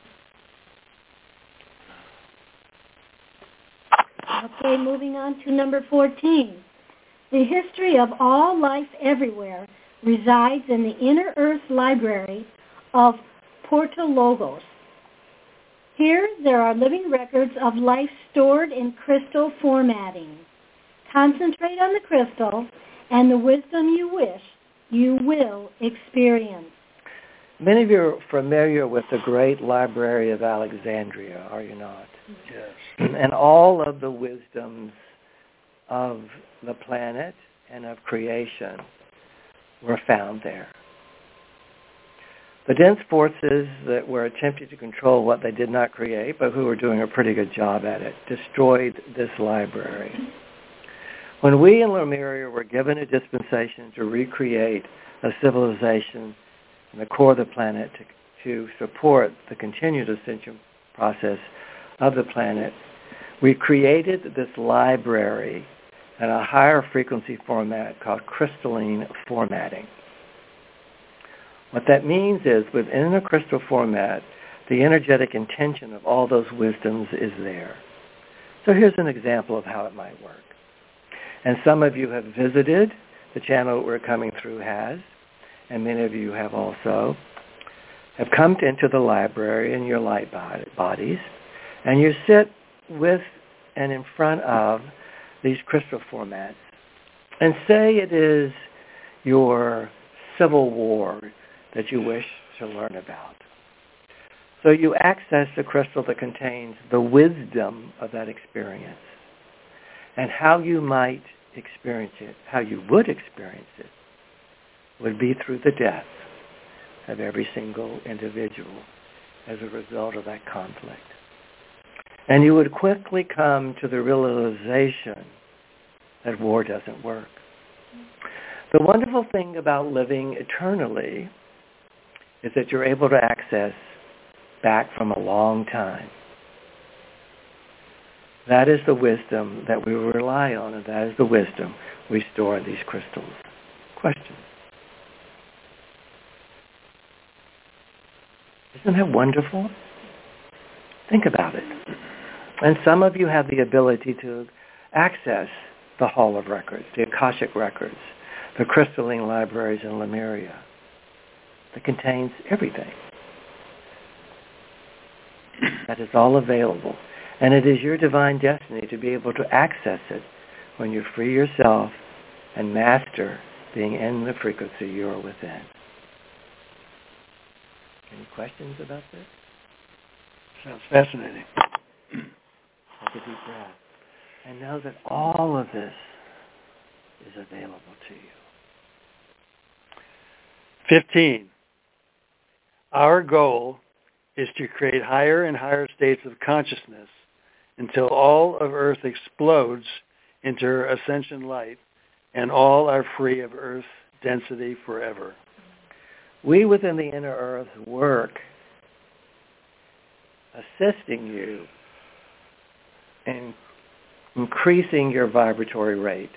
Okay, moving on to number 14. The history of all life everywhere resides in the Inner Earth Library of Porto Logos. Here, there are living records of life stored in crystal formatting. Concentrate on the crystal, and the wisdom you wish, you will experience. Many of you are familiar with the great Library of Alexandria, are you not? Yes. And all of the wisdoms of the planet and of creation were found there. The dense forces that were attempting to control what they did not create, but who were doing a pretty good job at it, destroyed this library. When we in Lemuria were given a dispensation to recreate a civilization in the core of the planet to support the continued ascension process of the planet, we created this library in a higher frequency format called crystalline formatting. What that means is within a crystal format, the energetic intention of all those wisdoms is there. So here's an example of how it might work. And some of you have visited, the channel we're coming through has, and many of you have also, have come into the library in your light bodies, and you sit with and in front of these crystal formats. And say it is your Civil War that you wish to learn about. So you access the crystal that contains the wisdom of that experience and how you might experience it, how you would experience it, would be through the death of every single individual as a result of that conflict. And you would quickly come to the realization that war doesn't work. The wonderful thing about living eternally is that you're able to access back from a long time. That is the wisdom that we rely on, and that is the wisdom we store in these crystals. Questions? Isn't that wonderful? Think about it. And some of you have the ability to access the Hall of Records, the Akashic Records, the crystalline libraries in Lemuria that contains everything. That is all available. And it is your divine destiny to be able to access it when you free yourself and master being in the frequency you are within. Any questions about this? Sounds fascinating. Take a deep breath. And know that all of this is available to you. 15. Our goal is to create higher and higher states of consciousness until all of Earth explodes into her ascension light and all are free of Earth's density forever. We within the Inner Earth work assisting you in increasing your vibratory rate.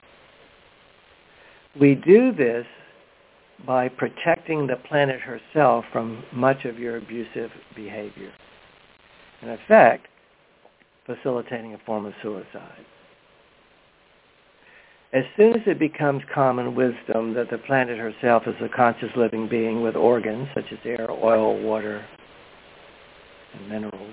We do this by protecting the planet herself from much of your abusive behavior. In effect, facilitating a form of suicide. As soon as it becomes common wisdom that the planet herself is a conscious living being with organs such as air, oil, water, and minerals,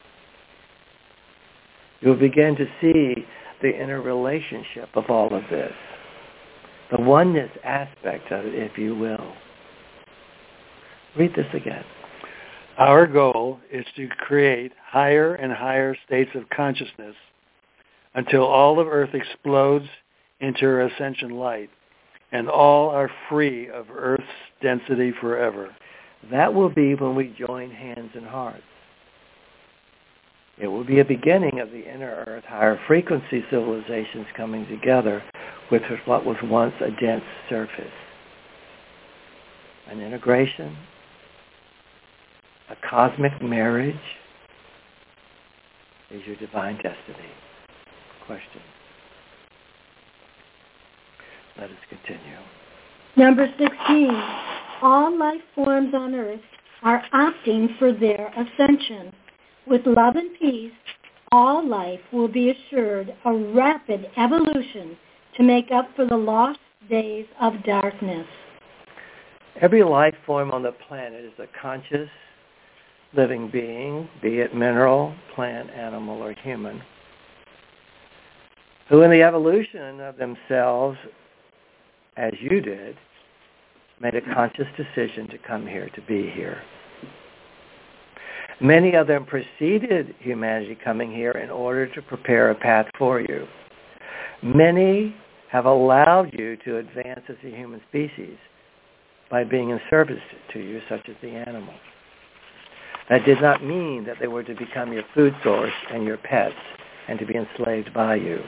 you'll begin to see the interrelationship of all of this, the oneness aspect of it, if you will. Read this again. Our goal is to create higher and higher states of consciousness until all of Earth explodes into her ascension light and all are free of Earth's density forever. That will be when we join hands and hearts. It will be a beginning of the Inner Earth, higher frequency civilizations coming together with what was once a dense surface. An integration, a cosmic marriage is your divine destiny. Question. Let us continue. Number 16. All life forms on Earth are opting for their ascension. With love and peace, all life will be assured a rapid evolution to make up for the lost days of darkness. Every life form on the planet is a conscious living being, be it mineral, plant, animal, or human, who in the evolution of themselves, as you did, made a conscious decision to come here, to be here. Many of them preceded humanity coming here in order to prepare a path for you. Many have allowed you to advance as a human species by being in service to you, such as the animals. That did not mean that they were to become your food source and your pets and to be enslaved by you.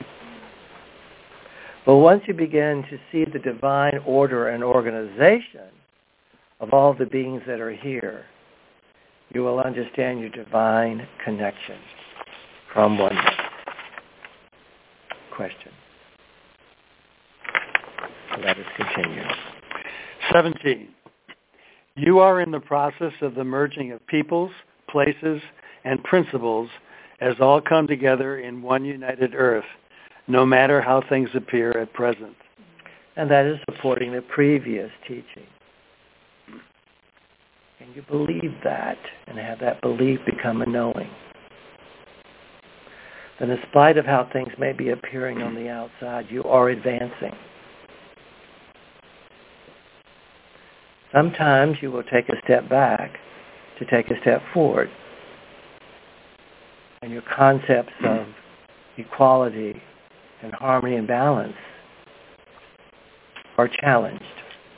But once you begin to see the divine order and organization of all the beings that are here, you will understand your divine connection from oneness. Question. Let us continue. 17. You are in the process of the merging of peoples, places, and principles as all come together in one united earth, no matter how things appear at present. And that is supporting the previous teaching. Can you believe that and have that belief become a knowing? That in spite of how things may be appearing on the outside, you are advancing. Sometimes you will take a step back to take a step forward. And your concepts of equality and harmony and balance are challenged.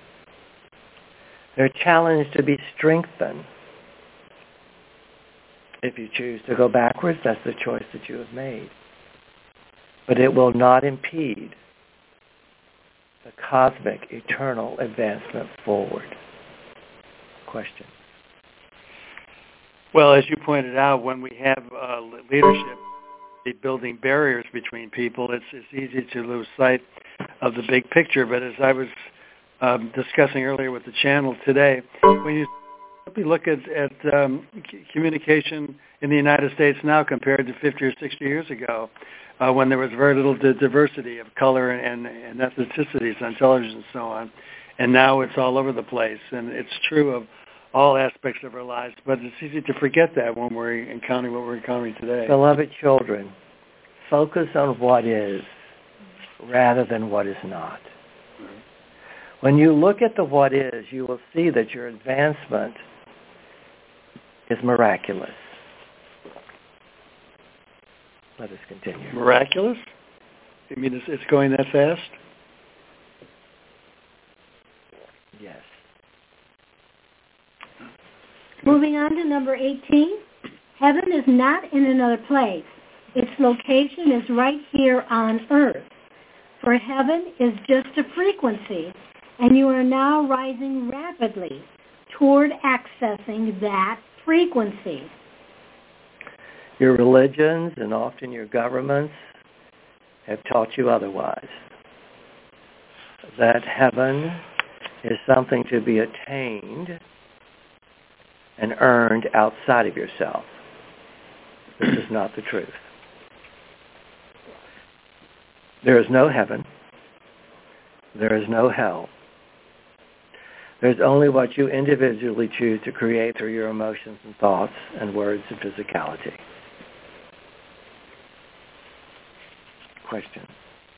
They're challenged to be strengthened. If you choose to go backwards, that's the choice that you have made. But it will not impede the cosmic, eternal advancement forward. Question. Well, as you pointed out, when we have leadership building barriers between people, it's easy to lose sight of the big picture. But as I was discussing earlier with the channel today, when you look at communication in the United States now compared to 50 or 60 years ago, when there was very little diversity of color and ethnicities on television and so on, and now it's all over the place, and it's true of all aspects of our lives, but it's easy to forget that when we're encountering what we're encountering today. Beloved children, focus on what is rather than what is not. When you look at the what is, you will see that your advancement is miraculous. Let us continue. Miraculous? You mean it's going that fast? Yes. Moving on to number 18. Heaven is not in another place. Its location is right here on earth. For heaven is just a frequency, and you are now rising rapidly toward accessing that frequency. Your religions and often your governments have taught you otherwise. That heaven is something to be attained and earned outside of yourself. This is not the truth. There is no heaven. There is no hell. There's only what you individually choose to create through your emotions and thoughts and words and physicality. Question.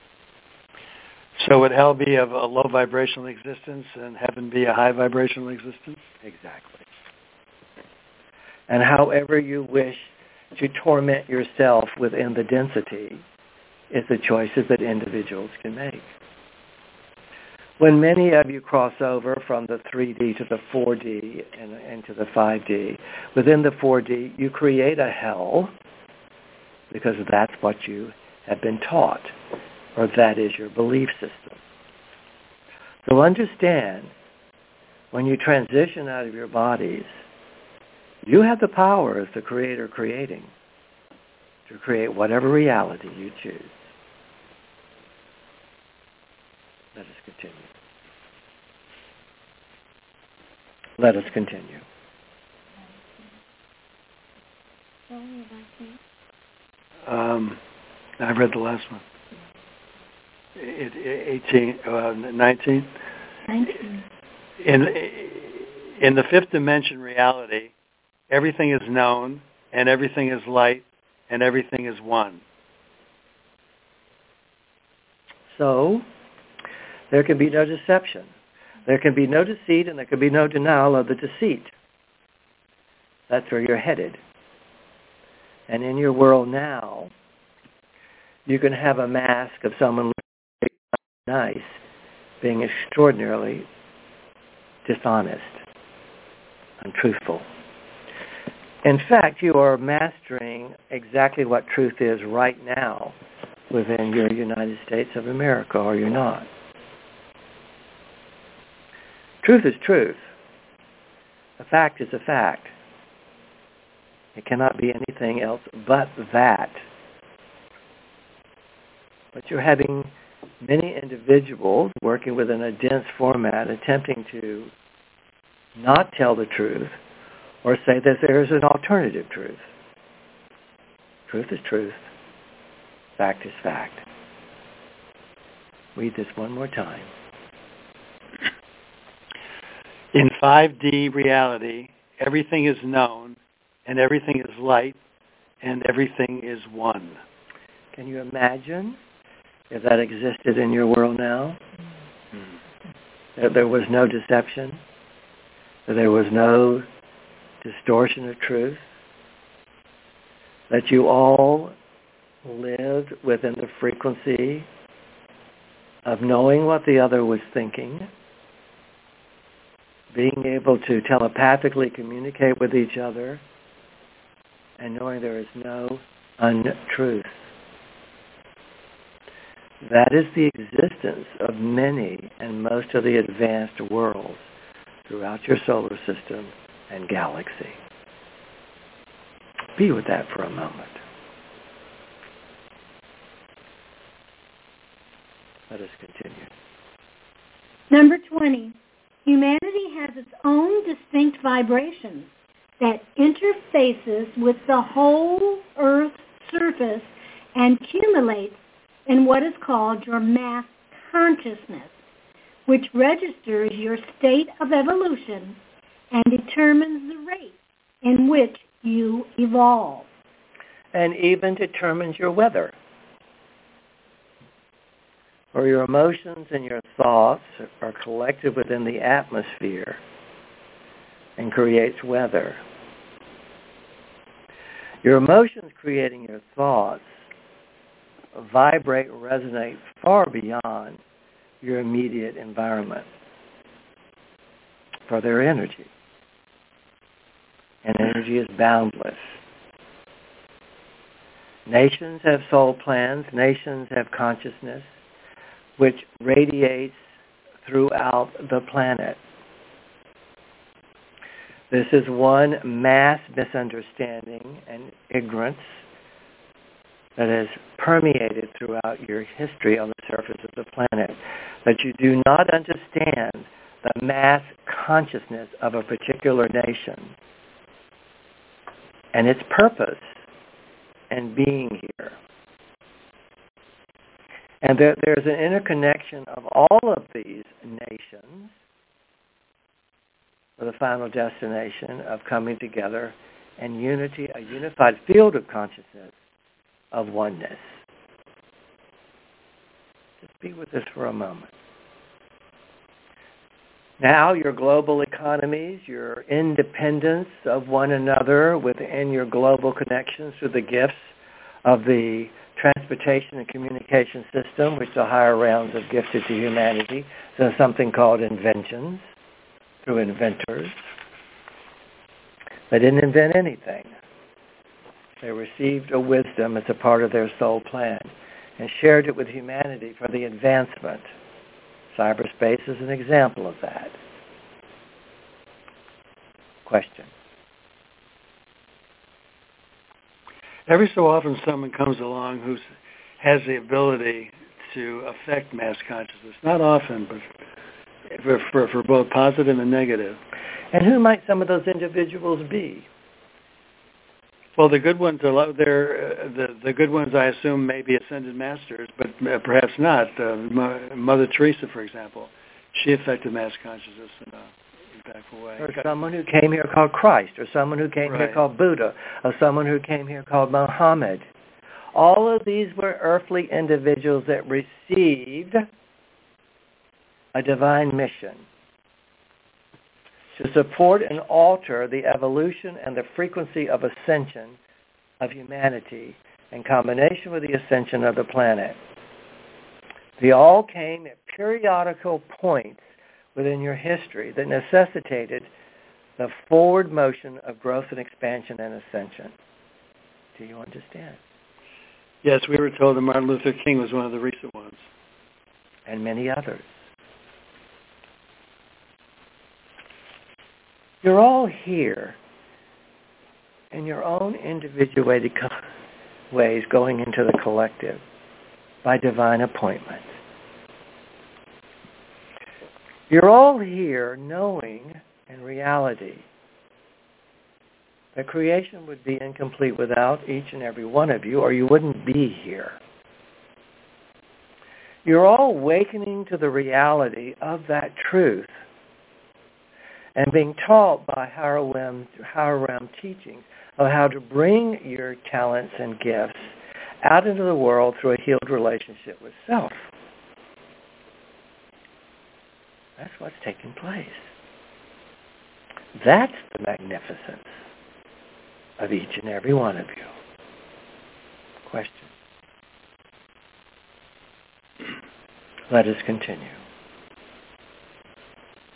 So would hell be of a low vibrational existence and heaven be a high vibrational existence? Exactly. And however you wish to torment yourself within the density is the choices that individuals can make. When many of you cross over from the 3D to the 4D and to the 5D, within the 4D you create a hell because that's what you have been taught, or that is your belief system. So understand, when you transition out of your bodies, you have the power as the Creator creating to create whatever reality you choose. Let us continue. Let us continue. I read the last one. 19? 19. In the fifth dimension reality, everything is known, and everything is light, and everything is one. So, there can be no deception. There can be no deceit, and there can be no denial of the deceit. That's where you're headed. And in your world now, you can have a mask of someone looking nice, being extraordinarily dishonest, untruthful. In fact, you are mastering exactly what truth is right now within your United States of America, or you're not. Truth is truth. A fact is a fact. It cannot be anything else but that. But you're having many individuals working within a dense format attempting to not tell the truth or say that there is an alternative truth. Truth is truth. Fact is fact. Read this one more time. In 5D reality, everything is known, and everything is light, and everything is one. Can you imagine if that existed in your world now? That there was no deception, that there was no distortion of truth, that you all lived within the frequency of knowing what the other was thinking, being able to telepathically communicate with each other, and knowing there is no untruth. That is the existence of many and most of the advanced worlds throughout your solar system and galaxy. Be with that for a moment. Let us continue. Number 20. Humanity has its own distinct vibration that interfaces with the whole Earth's surface and accumulates in what is called your mass consciousness, which registers your state of evolution and determines the rate in which you evolve. And even determines your weather. For your emotions and your thoughts are collected within the atmosphere and creates weather. Your emotions creating your thoughts vibrate, resonate far beyond your immediate environment for their energy. And energy is boundless. Nations have soul plans. Nations have consciousness, which radiates throughout the planet. This is one mass misunderstanding and ignorance that has permeated throughout your history on the surface of the planet, that you do not understand the mass consciousness of a particular nation and its purpose in being here. And there's an interconnection of all of these nations for the final destination of coming together and unity, a unified field of consciousness of oneness. Just be with us for a moment. Now your global economies, your independence of one another within your global connections through the gifts of the transportation and communication system, which the higher realms have gifted to humanity, so something called inventions, through inventors. They didn't invent anything. They received a wisdom as a part of their soul plan and shared it with humanity for the advancement. Cyberspace is an example of that. Question. Every so often someone comes along who has the ability to affect mass consciousness. Not often, but for both positive and negative. And who might some of those individuals be? Well, the good ones are the good ones. I assume may be ascended masters, but perhaps not. Mother Teresa, for example, she affected mass consciousness in a impactful way. Or someone who came here called Christ, or someone who came here called Buddha, or someone who came here called Muhammad. All of these were earthly individuals that received a divine mission to support and alter the evolution and the frequency of ascension of humanity in combination with the ascension of the planet. They all came at periodical points within your history that necessitated the forward motion of growth and expansion and ascension. Do you understand? Yes, we were told that Martin Luther King was one of the recent ones. And many others. You're all here in your own individuated ways going into the collective by divine appointment. You're all here knowing in reality that creation would be incomplete without each and every one of you, or you wouldn't be here. You're all awakening to the reality of that truth and being taught by higher realm teachings of how to bring your talents and gifts out into the world through a healed relationship with self. That's what's taking place. That's the magnificence of each and every one of you. Question. Let us continue.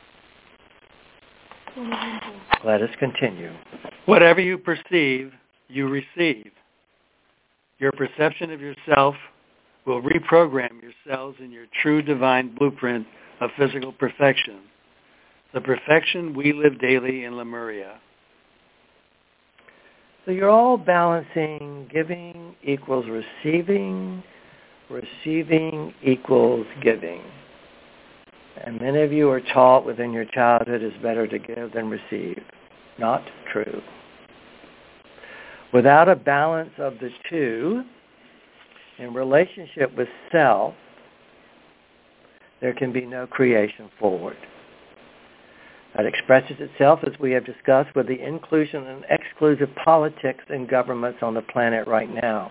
Let us continue. Whatever you perceive, you receive. Your perception of yourself will reprogram your cells in your true divine blueprint of physical perfection, the perfection we live daily in Lemuria. So you're all balancing giving equals receiving, receiving equals giving. And many of you are taught within your childhood it's better to give than receive. Not true. Without a balance of the two, in relationship with self, there can be no creation forward. That expresses itself, as we have discussed, with the inclusion and exclusive politics and governments on the planet right now.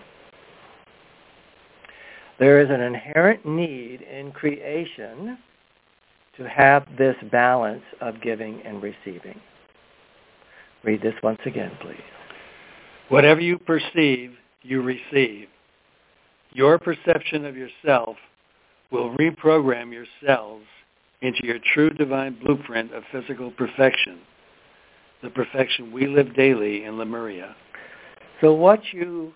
There is an inherent need in creation to have this balance of giving and receiving. Read this once again, please. Whatever you perceive, you receive. Your perception of yourself will reprogram your cells into your true divine blueprint of physical perfection, the perfection we live daily in Lemuria. So what you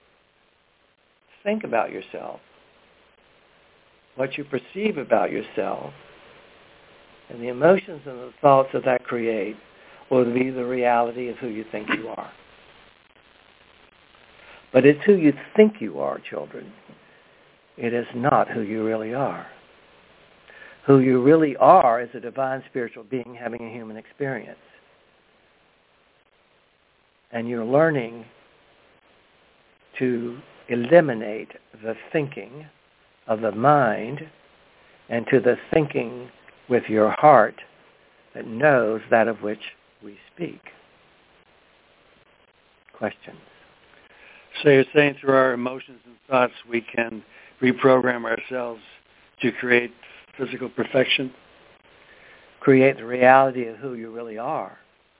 think about yourself, what you perceive about yourself, and the emotions and the thoughts that create will be the reality of who you think you are. But it's who you think you are, children. It is not who you really are. Who you really are is a divine spiritual being having a human experience. And you're learning to eliminate the thinking of the mind and to the thinking with your heart that knows that of which we speak. Questions? So you're saying through our emotions and thoughts we can reprogram ourselves to create physical perfection? Create the reality of who you really are.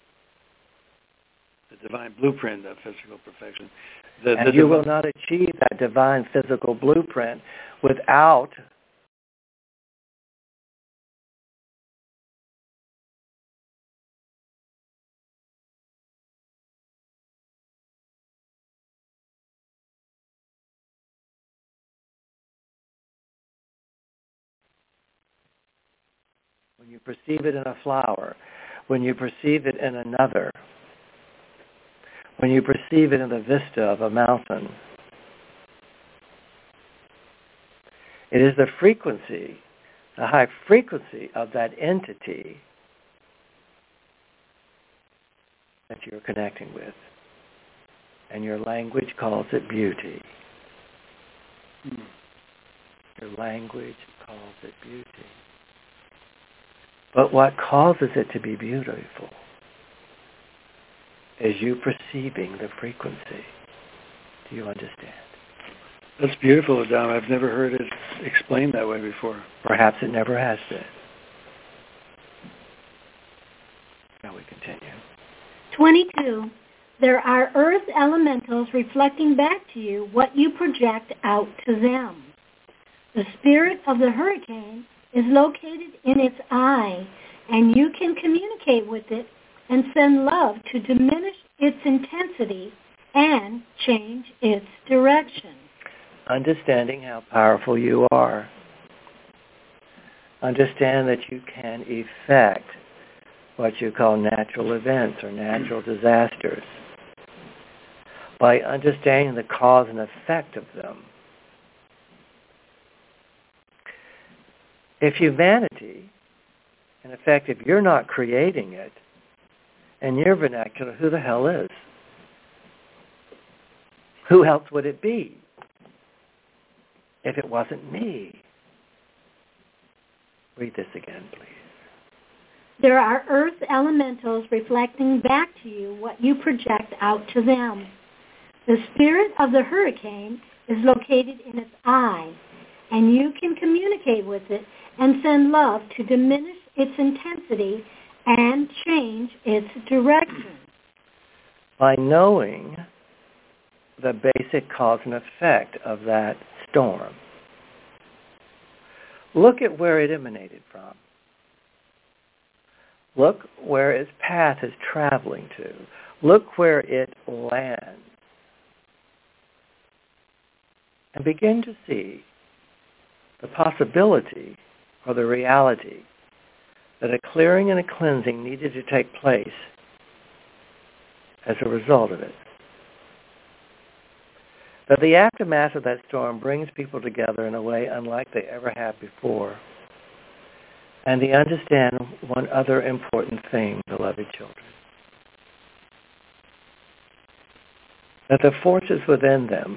The divine blueprint of physical perfection. And you will not achieve that divine physical blueprint without when you perceive it in a flower, when you perceive it in another, when you perceive it in the vista of a mountain. It is the frequency, the high frequency of that entity that you're connecting with. And your language calls it beauty. Your language calls it beauty. But what causes it to be beautiful is you perceiving the frequency. Do you understand? That's beautiful, Adam. I've never heard it explained that way before. Perhaps it never has been. Now we continue. 22. There are earth elementals reflecting back to you what you project out to them. The spirit of the hurricane is located in its eye, and you can communicate with it and send love to diminish its intensity and change its direction. Understanding how powerful you are. Understand that you can effect what you call natural events or natural disasters by understanding the cause and effect of them. If humanity, in effect, if you're not creating it, in your vernacular, who the hell is? Who else would it be if it wasn't me? Read this again, please. There are earth elementals reflecting back to you what you project out to them. The spirit of the hurricane is located in its eye, and you can communicate with it and send love to diminish its intensity and change its direction. By knowing the basic cause and effect of that storm, look at where it emanated from. Look where its path is traveling to. Look where it lands. and begin to see the possibility or the reality that a clearing and a cleansing needed to take place as a result of it. That the aftermath of that storm brings people together in a way unlike they ever have before. And they understand one other important thing, beloved children. That the forces within them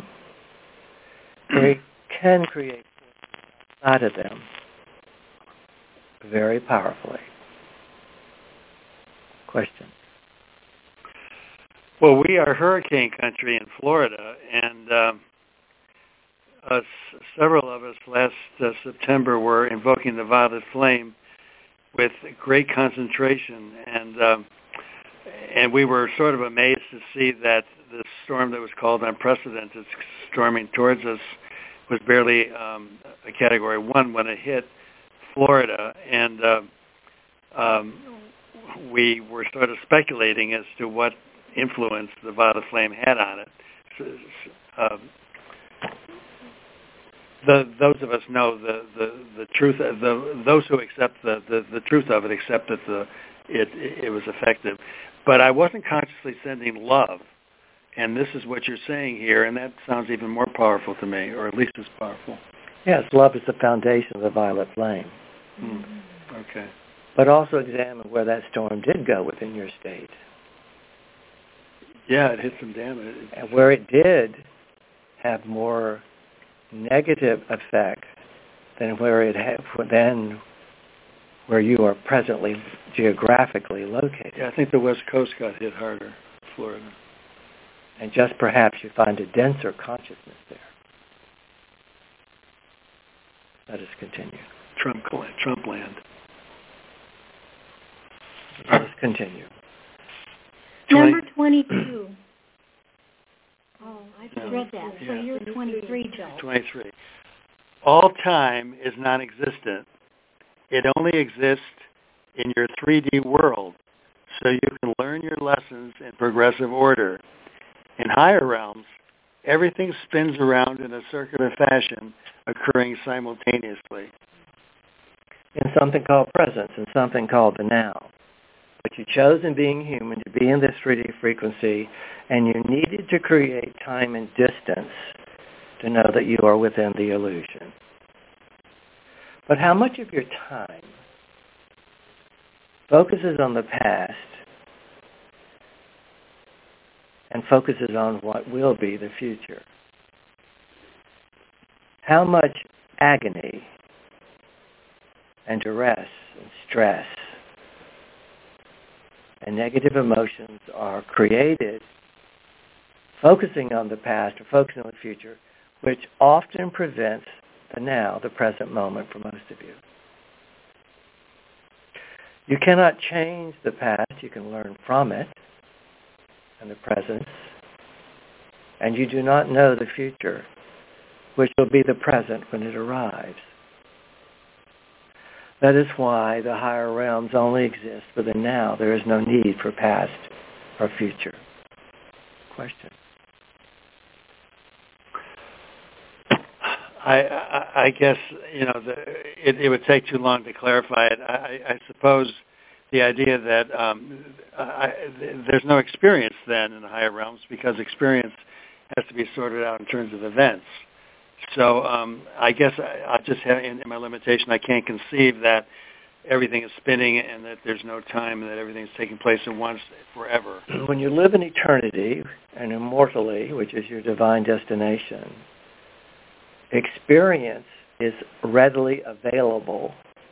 can create forces outside of them very powerfully. Question? Well, we are hurricane country in Florida, and several of us last September were invoking the violet flame with great concentration, and we were sort of amazed to see that the storm that was called unprecedented storming towards us was barely a Category 1 when it hit Florida, and we were sort of speculating as to what influence the violet flame had on it. Those of us know the truth. Those who accept the truth of it accept that it was effective. But I wasn't consciously sending love, and this is what you're saying here, and that sounds even more powerful to me, or at least as powerful. Yes, love is the foundation of the violet flame. Okay. But also examine where that storm did go within your state. Yeah, it hit some damage. And where it did have more negative effects than where it had where you are presently geographically located. Yeah, I think the West Coast got hit harder, Florida. And just perhaps you find a denser consciousness there. Let us continue. Trump land. Let us continue. Number 22. Oh, I just read that. So you're 23, Joe. 23. All time is non-existent. It only exists in your 3D world, so you can learn your lessons in progressive order. In higher realms, everything spins around in a circular fashion, occurring simultaneously. In something called presence and something called the now. But you chose in being human to be in this 3D frequency, and you needed to create time and distance to know that you are within the illusion. But how much of your time focuses on the past and focuses on what will be the future? How much agony and duress and stress and negative emotions are created focusing on the past or focusing on the future, which often prevents the now, the present moment for most of you. You cannot change the past. You can learn from it and the present. And you do not know the future, which will be the present when it arrives. That is why the higher realms only exist for the now. There is no need for past or future. Question? I guess, it would take too long to clarify it. I suppose the idea that there's no experience then in the higher realms because experience has to be sorted out in terms of events. So I guess I just have, in my limitation, I can't conceive that everything is spinning and that there's no time and that everything's taking place at once forever. When you live in eternity and immortally, which is your divine destination, experience is readily available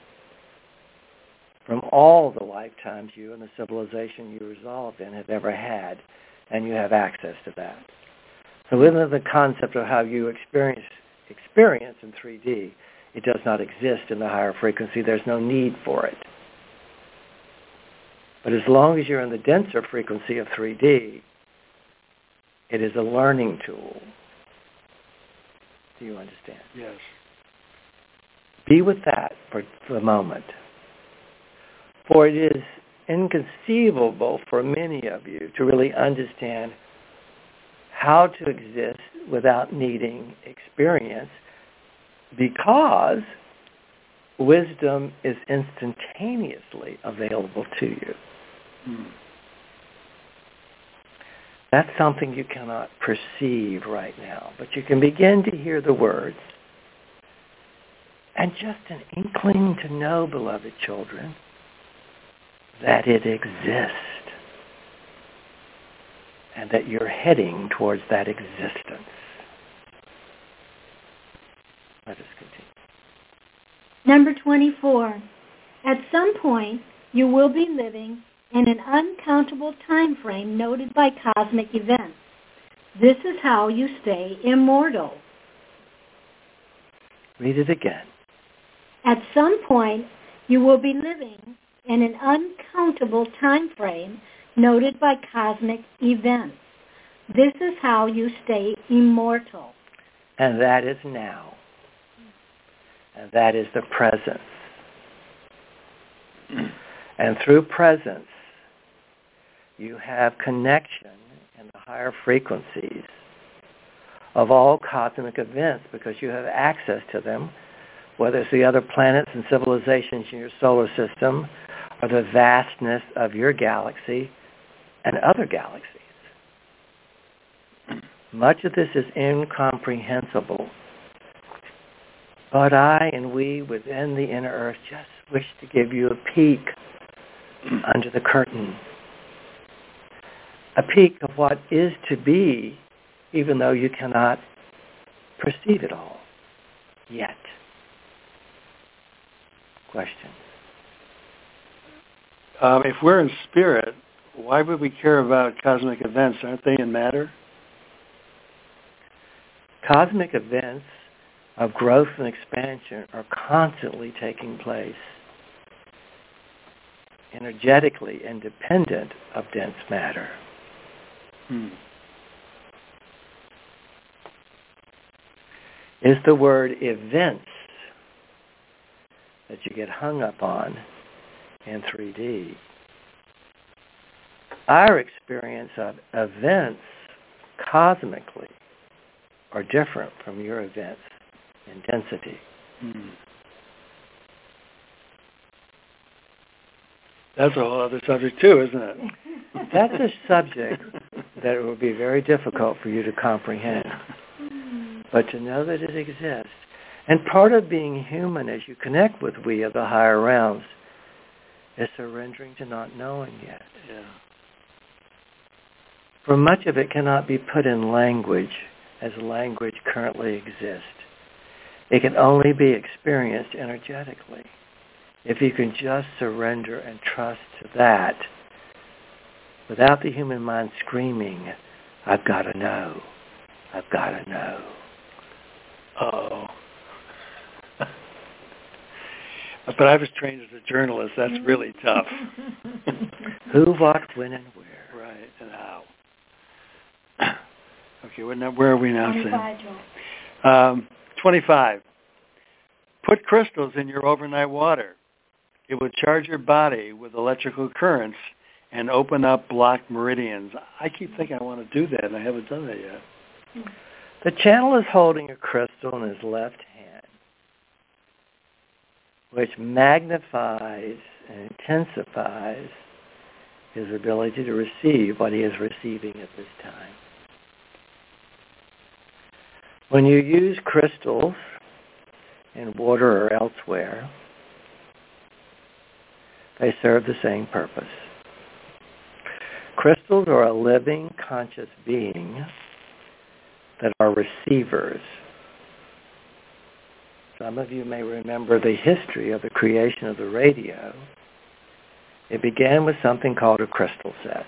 from all the lifetimes you and the civilization you resolved in have ever had, and you have access to that. So within the concept of how you experience in 3D, it does not exist in the higher frequency. There's no need for it. But as long as you're in the denser frequency of 3D, it is a learning tool. Do you understand? Yes. Be with that for the moment. For it is inconceivable for many of you to really understand how to exist without needing experience, because wisdom is instantaneously available to you. That's something you cannot perceive right now, but you can begin to hear the words. And just an inkling to know, beloved children, that it exists and that you're heading towards that existence. Let us continue. Number 24. At some point, you will be living in an uncountable time frame noted by cosmic events. This is how you stay immortal. Read it again. At some point, you will be living in an uncountable time frame noted by cosmic events. This is how you stay immortal. And that is now. And that is the presence. And through presence, you have connection in the higher frequencies of all cosmic events because you have access to them, whether it's the other planets and civilizations in your solar system or the vastness of your galaxy and other galaxies. Much of this is incomprehensible. But I and we within the inner earth just wish to give you a peek under the curtain. A peek of what is to be, even though you cannot perceive it all yet. Question. If we're in spirit, why would we care about cosmic events? Aren't they in matter? Cosmic events of growth and expansion are constantly taking place, energetically independent of dense matter. Is the word events that you get hung up on in 3D. Our experience of events cosmically are different from your events in density. That's a whole other subject too, isn't it? That's a subject that it will be very difficult for you to comprehend. But to know that it exists. And part of being human as you connect with we of the higher realms is surrendering to not knowing yet. Yeah. For much of it cannot be put in language as language currently exists. It can only be experienced energetically. If you can just surrender and trust to that without the human mind screaming, I've got to know, I've got to know. Uh-oh. But I was trained as a journalist. That's really tough. Who, what, when, and where. Right, and how. Okay, where are we now, 25, Sam? 25. Put crystals in your overnight water. It will charge your body with electrical currents and open up blocked meridians. I keep thinking I want to do that, and I haven't done that yet. The channel is holding a crystal in his left hand, which magnifies and intensifies his ability to receive what he is receiving at this time. When you use crystals in water or elsewhere, they serve the same purpose. Crystals are a living, conscious being that are receivers. Some of you may remember the history of the creation of the radio. It began with something called a crystal set.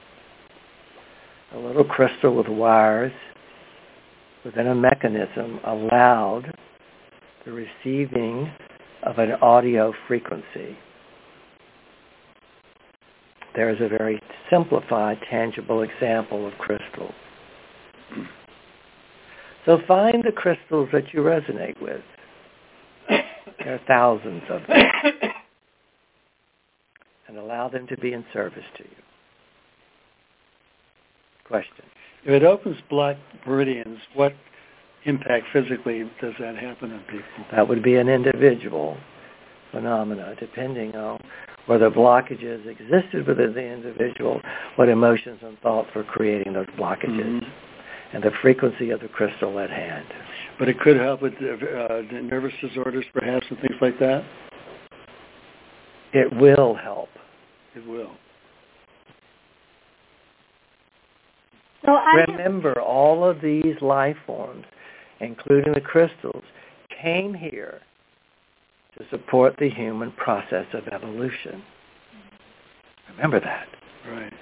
A little crystal with wires within a mechanism allowed the receiving of an audio frequency. There is a very simplified, tangible example of crystals. So find the crystals that you resonate with. There are thousands of them. And allow them to be in service to you. Question. If it opens black meridians, what impact physically does that happen on people? That would be an individual phenomena, depending on whether blockages existed within the individual, what emotions and thoughts were creating those blockages, and the frequency of the crystal at hand. But it could help with nervous disorders, perhaps, and things like that? It will help. It will. So Remember, all of these life forms, including the crystals, came here to support the human process of evolution. Remember that. Right.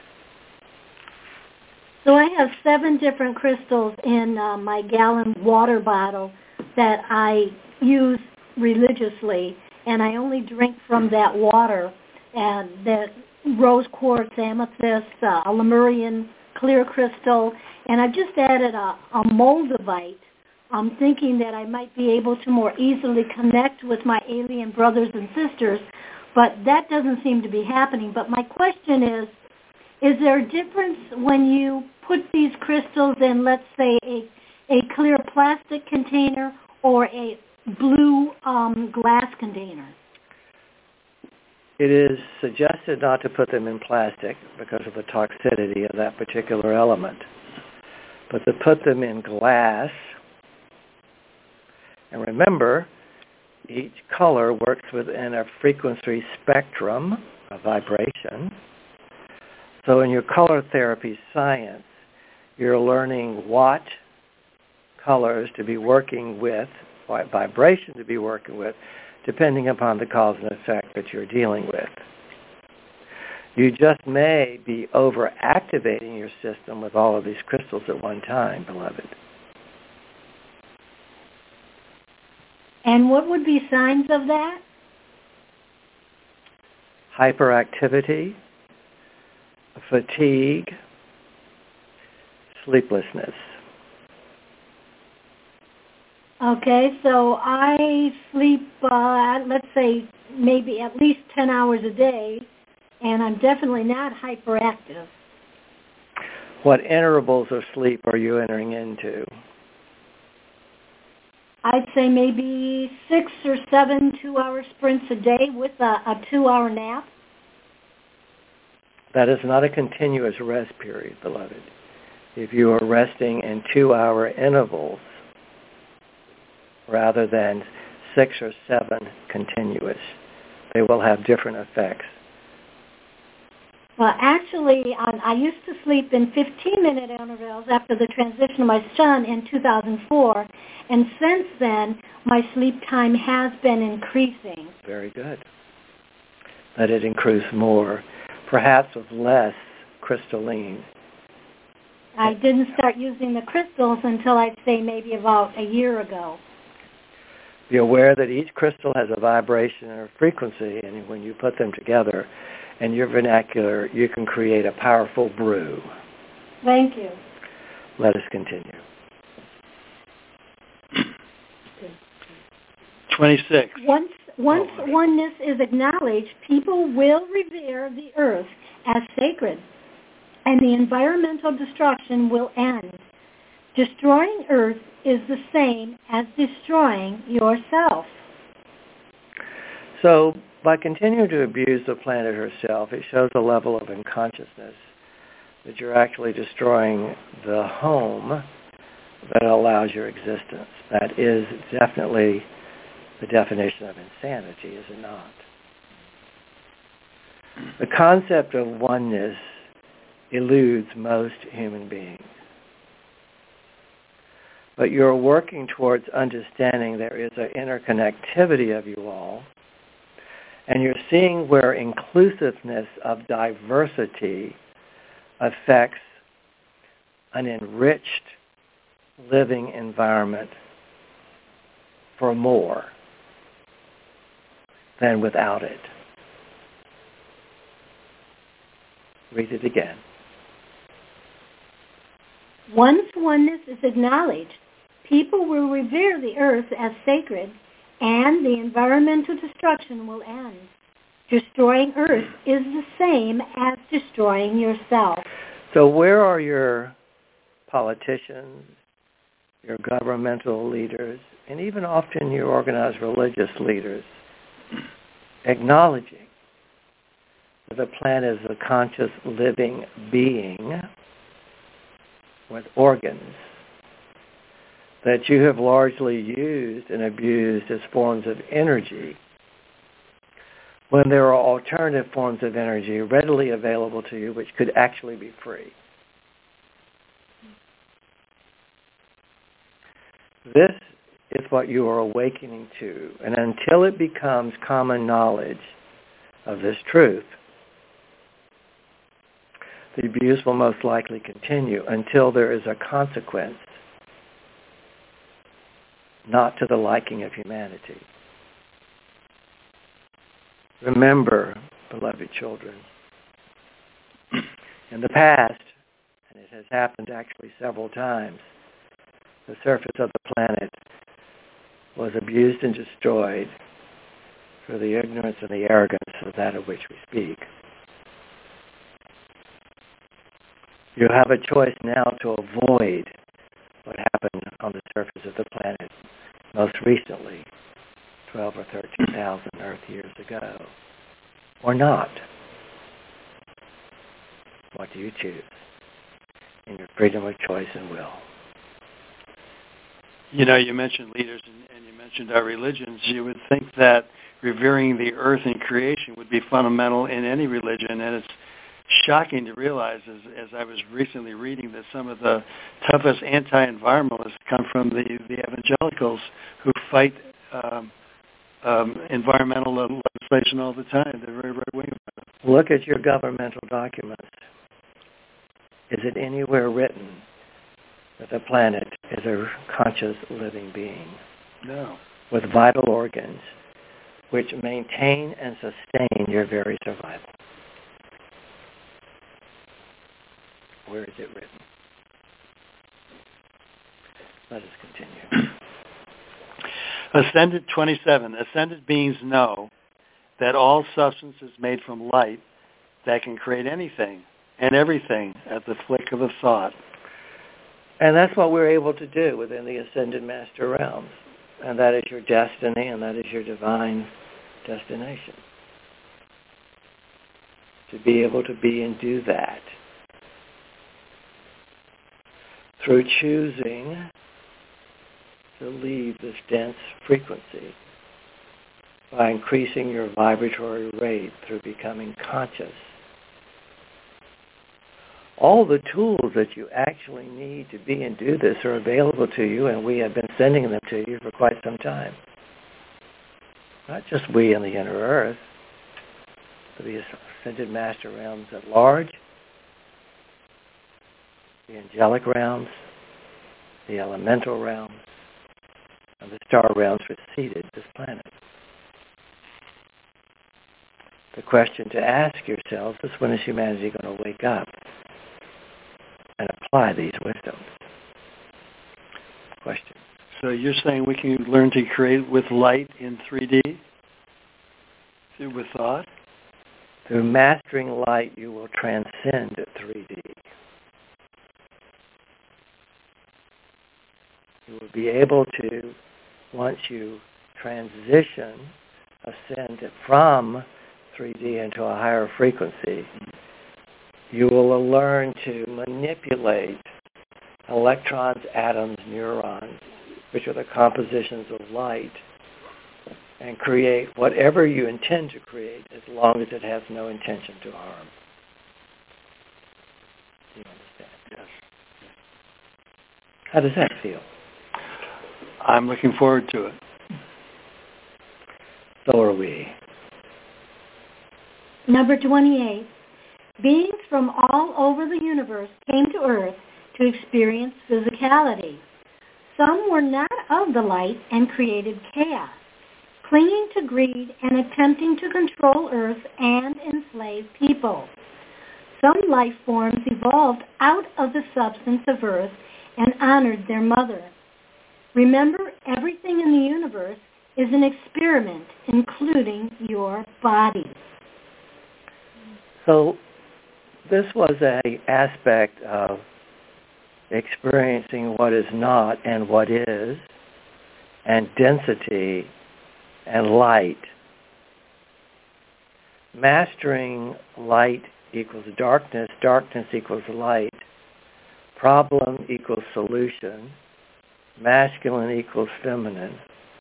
So I have 7 different crystals in my gallon water bottle that I use religiously, and I only drink from that water. And that rose quartz, amethyst, a Lemurian clear crystal, and I've just added a moldavite. I'm thinking that I might be able to more easily connect with my alien brothers and sisters, but that doesn't seem to be happening. But my question is there a difference when you put these crystals in, let's say, a clear plastic container or a blue glass container? It is suggested not to put them in plastic because of the toxicity of that particular element, but to put them in glass. And remember, each color works within a frequency spectrum, a vibration. So in your color therapy science, you're learning what colors to be working with, what vibration to be working with, depending upon the cause and effect that you're dealing with. You just may be over-activating your system with all of these crystals at one time, beloved. And what would be signs of that? Hyperactivity, fatigue, sleeplessness. Okay, so I sleep, let's say, maybe at least 10 hours a day, and I'm definitely not hyperactive. What intervals of sleep are you entering into? I'd say maybe 6 or 7 2-hour sprints a day with a 2-hour nap. That is not a continuous rest period, beloved. If you are resting in 2-hour intervals, rather than 6 or 7 continuous, they will have different effects. Well, actually, I used to sleep in 15-minute intervals after the transition of my son in 2004, and since then, my sleep time has been increasing. Very good. Let it increase more, perhaps with less crystalline. I didn't start using the crystals until I'd say maybe about a year ago. Be aware that each crystal has a vibration or frequency, and when you put them together in your vernacular, you can create a powerful brew. Thank you. Let us continue. 26. Once oneness is acknowledged, people will revere the earth as sacred, and the environmental destruction will end. Destroying earth is the same as destroying yourself. So by continuing to abuse the planet herself, it shows a level of unconsciousness that you're actually destroying the home that allows your existence. That is definitely the definition of insanity, is it not? The concept of oneness eludes most human beings. But you're working towards understanding there is an interconnectivity of you all, and you're seeing where inclusiveness of diversity affects an enriched living environment for more than without it. Read it again. Once oneness is acknowledged, people will revere the earth as sacred, and the environmental destruction will end. Destroying earth is the same as destroying yourself. So where are your politicians, your governmental leaders, and even often your organized religious leaders, acknowledging that the planet is a conscious living being with organs that you have largely used and abused as forms of energy, when there are alternative forms of energy readily available to you which could actually be free. This is what you are awakening to, and until it becomes common knowledge of this truth, the abuse will most likely continue until there is a consequence, not to the liking of humanity. Remember, beloved children, in the past, and it has happened actually several times, the surface of the planet was abused and destroyed for the ignorance and the arrogance of that of which we speak. You have a choice now to avoid what happened on the surface of the planet most recently, 12 or 13,000 Earth years ago, or not. What do you choose in your freedom of choice and will? You know, you mentioned leaders and you mentioned our religions. You would think that revering the earth and creation would be fundamental in any religion, and it's shocking to realize, as I was recently reading, that some of the toughest anti-environmentalists come from the evangelicals who fight environmental legislation all the time. They're very right-wing about it. Look at your governmental documents. Is it anywhere written that the planet is a conscious living being? No. With vital organs which maintain and sustain your very survival? Where is it written? Let us continue. Ascended 27. Ascended beings know that all substance is made from light that can create anything and everything at the flick of a thought. And that's what we're able to do within the Ascended Master realms. And that is your destiny, and that is your divine destination. To be able to be and do that through choosing to leave this dense frequency by increasing your vibratory rate through becoming conscious. All the tools that you actually need to be and do this are available to you, and we have been sending them to you for quite some time. Not just we in the inner earth, but the Ascended Master realms at large, the angelic realms, the elemental realms, and the star realms preceded this planet. The question to ask yourselves is, when is humanity going to wake up and apply these wisdoms? Question. So you're saying we can learn to create with light in 3D? With thought? Through mastering light, you will transcend 3D. You will be able to, once you transition, ascend from 3D into a higher frequency, you will learn to manipulate electrons, atoms, neurons, which are the compositions of light, and create whatever you intend to create, as long as it has no intention to harm. Do you understand? Yes. How does that feel? I'm looking forward to it. So are we. Number 28. Beings from all over the universe came to Earth to experience physicality. Some were not of the light and created chaos, clinging to greed and attempting to control Earth and enslave people. Some life forms evolved out of the substance of Earth and honored their mother. Remember, everything in the universe is an experiment, including your body. So this was an aspect of experiencing what is not and what is, and density and light. Mastering light equals darkness, darkness equals light, problem equals solution, masculine equals feminine.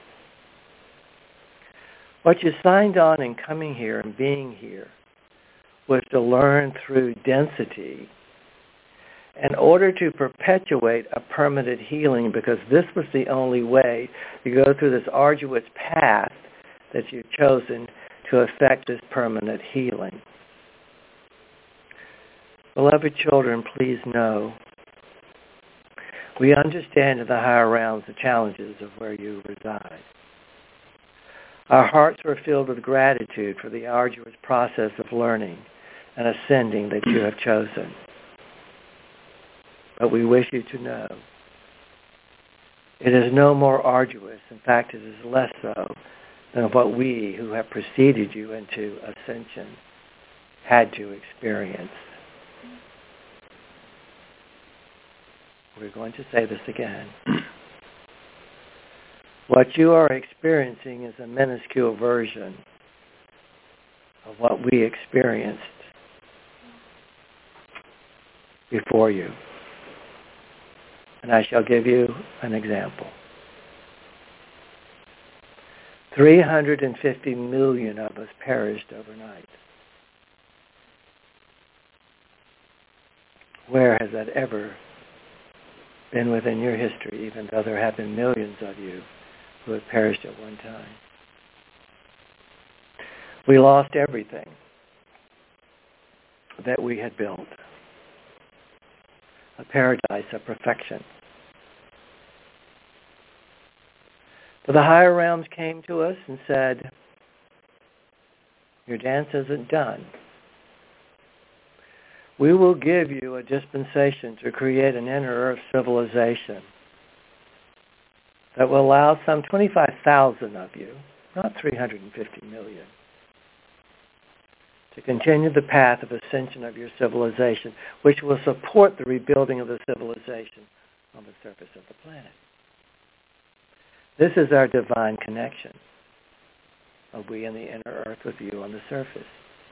What you signed on in coming here and being here was to learn through density in order to perpetuate a permanent healing, because this was the only way to go through this arduous path that you've chosen to effect this permanent healing. Beloved children, please know, we understand in the higher realms the challenges of where you reside. Our hearts are filled with gratitude for the arduous process of learning and ascending that you have chosen. But we wish you to know it is no more arduous. In fact, it is less so than what we who have preceded you into ascension had to experience. We're going to say this again. What you are experiencing is a minuscule version of what we experienced before you. And I shall give you an example. 350 million of us perished overnight. Where has that ever been within your history, even though there have been millions of you who have perished at one time? We lost everything that we had built. A paradise of perfection. So the higher realms came to us and said, your dance isn't done. We will give you a dispensation to create an inner earth civilization that will allow some 25,000 of you, not 350 million, to continue the path of ascension of your civilization, which will support the rebuilding of the civilization on the surface of the planet. This is our divine connection of we in the inner earth with you on the surface.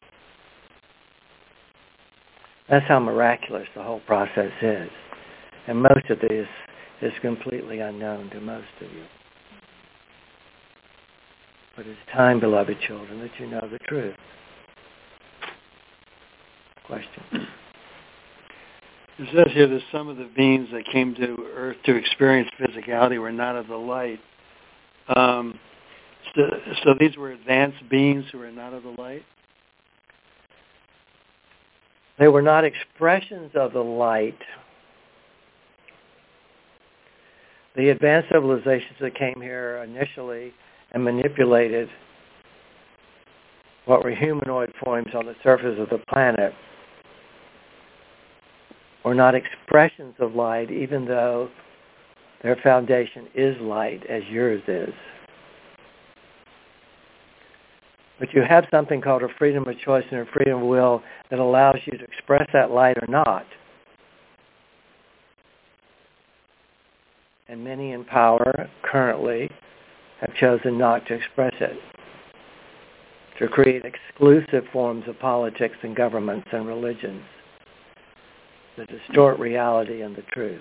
That's how miraculous the whole process is. And most of this is completely unknown to most of you. But it's time, beloved children, that you know the truth. Question. It says here that some of the beings that came to Earth to experience physicality were not of the light. So these were advanced beings who were not of the light? They were not expressions of the light. The advanced civilizations that came here initially and manipulated what were humanoid forms on the surface of the planet were not expressions of light, even though their foundation is light, as yours is. But you have something called a freedom of choice and a freedom of will that allows you to express that light or not. And many in power currently have chosen not to express it, to create exclusive forms of politics and governments and religions that distort reality and the truth.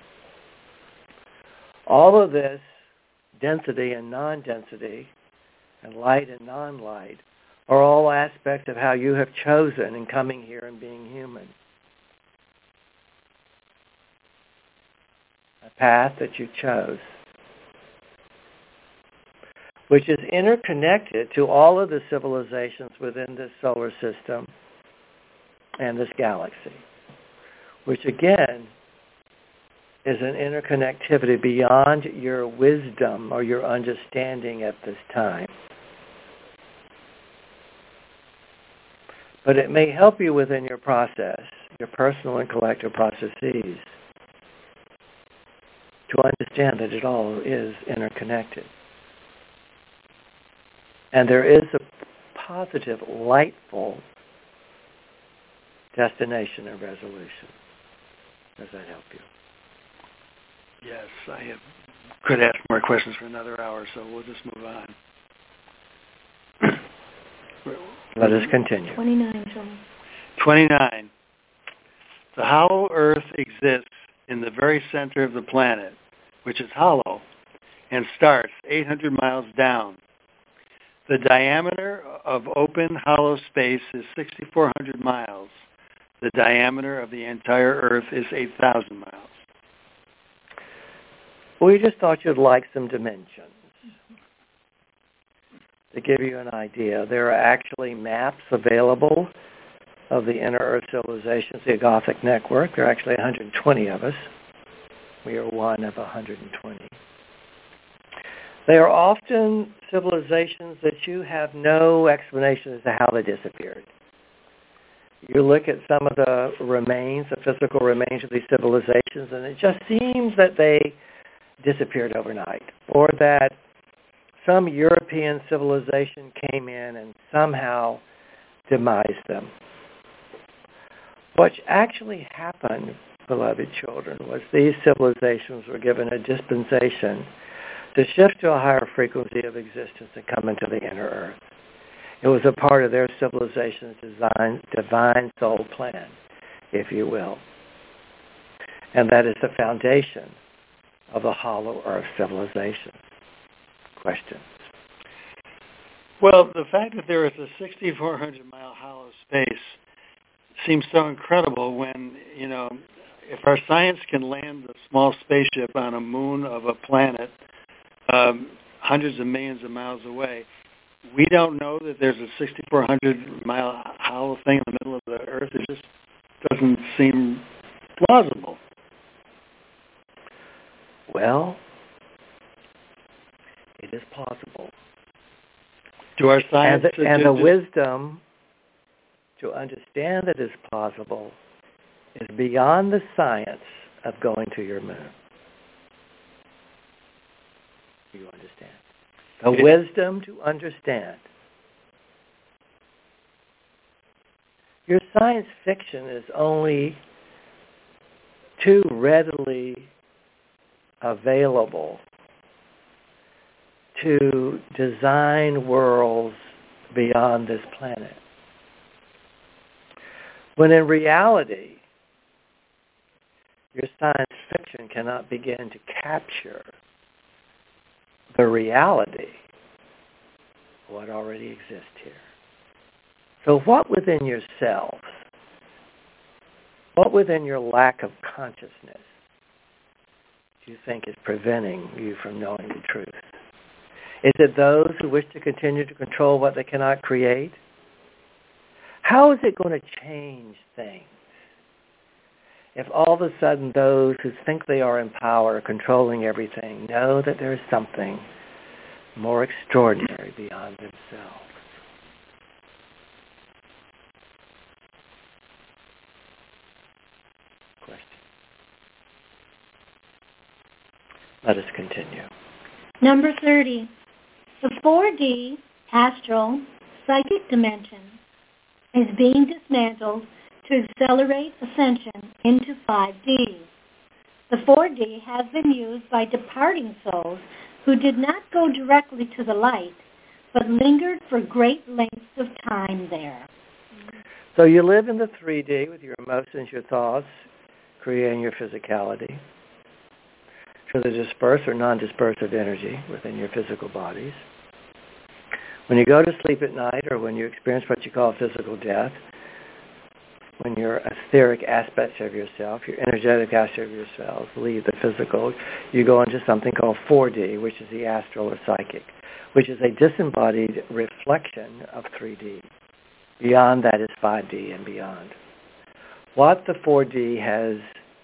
All of this, density and non-density, and light and non-light, are all aspects of how you have chosen in coming here and being human. A path that you chose, which is interconnected to all of the civilizations within this solar system and this galaxy, which again is an interconnectivity beyond your wisdom or your understanding at this time. But it may help you within your process, your personal and collective processes, to understand that it all is interconnected. And there is a positive, lightful destination and resolution. Does that help you? Yes, could ask more questions for another hour, so we'll just move on. Let us continue. 29, John. 29. The hollow Earth exists in the very center of the planet, which is hollow, and starts 800 miles down. The diameter of open hollow space is 6,400 miles. The diameter of the entire Earth is 8,000 miles. We just thought you'd like some dimensions. To give you an idea, there are actually maps available of the inner Earth civilizations, the Agothic network. There are actually 120 of us. We are one of 120. They are often civilizations that you have no explanation as to how they disappeared. You look at some of the remains, the physical remains of these civilizations, and it just seems that they disappeared overnight, or that some European civilization came in and somehow demised them. What actually happened, beloved children, was these civilizations were given a dispensation to shift to a higher frequency of existence and come into the inner Earth. It was a part of their civilization's divine soul plan, if you will. And that is the foundation of the hollow Earth civilization. Questions? Well, the fact that there is a 6,400-mile hollow space seems so incredible when, if our science can land a small spaceship on a moon of a planet hundreds of millions of miles away, we don't know that there's a 6,400-mile hollow thing in the middle of the Earth. It just doesn't seem plausible. Well, it is possible. To our science, and the wisdom to understand that it's possible is beyond the science of going to your moon. Do you understand? The wisdom to understand. Your science fiction is only too readily available to design worlds beyond this planet. When in reality, your science fiction cannot begin to capture the reality of what already exists here. So what within yourselves, what within your lack of consciousness do you think is preventing you from knowing the truth? Is it those who wish to continue to control what they cannot create? How is it going to change things if all of a sudden those who think they are in power, controlling everything, know that there is something more extraordinary beyond themselves? Question. Let us continue. Number 30. The 4D astral psychic dimension is being dismantled to accelerate ascension into 5D. The 4D has been used by departing souls who did not go directly to the light, but lingered for great lengths of time there. So you live in the 3D with your emotions, your thoughts, creating your physicality. So the dispersed or non-dispersive energy within your physical bodies. When you go to sleep at night, or when you experience what you call physical death, when your etheric aspects of yourself, your energetic aspects of yourself leave the physical, you go into something called 4D, which is the astral or psychic, which is a disembodied reflection of 3D. Beyond that is 5D and beyond. What the 4D has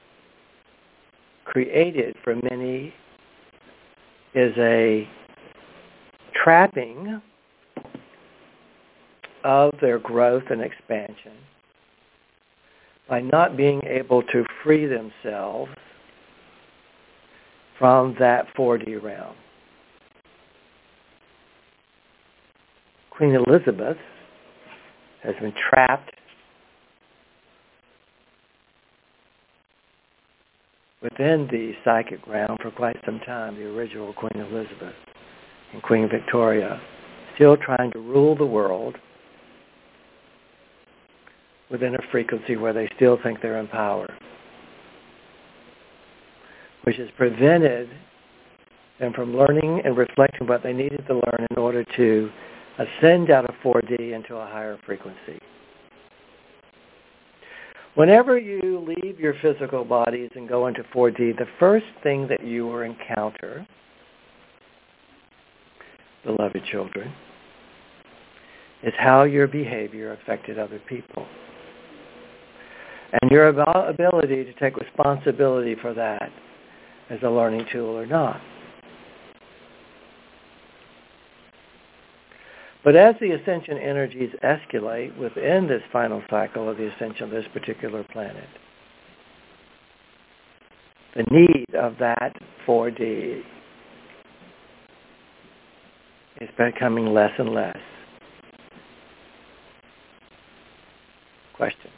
created for many is a trapping of their growth and expansion by not being able to free themselves from that 4D realm. Queen Elizabeth has been trapped with within the psychic realm for quite some time, the original Queen Elizabeth and Queen Victoria, still trying to rule the world within a frequency where they still think they're in power, which has prevented them from learning and reflecting what they needed to learn in order to ascend out of 4D into a higher frequency. Whenever you leave your physical bodies and go into 4D, the first thing that you will encounter, beloved children, is how your behavior affected other people. And your ability to take responsibility for that as a learning tool or not. But as the ascension energies escalate within this final cycle of the ascension of this particular planet, the need of that 4D is becoming less and less. Question.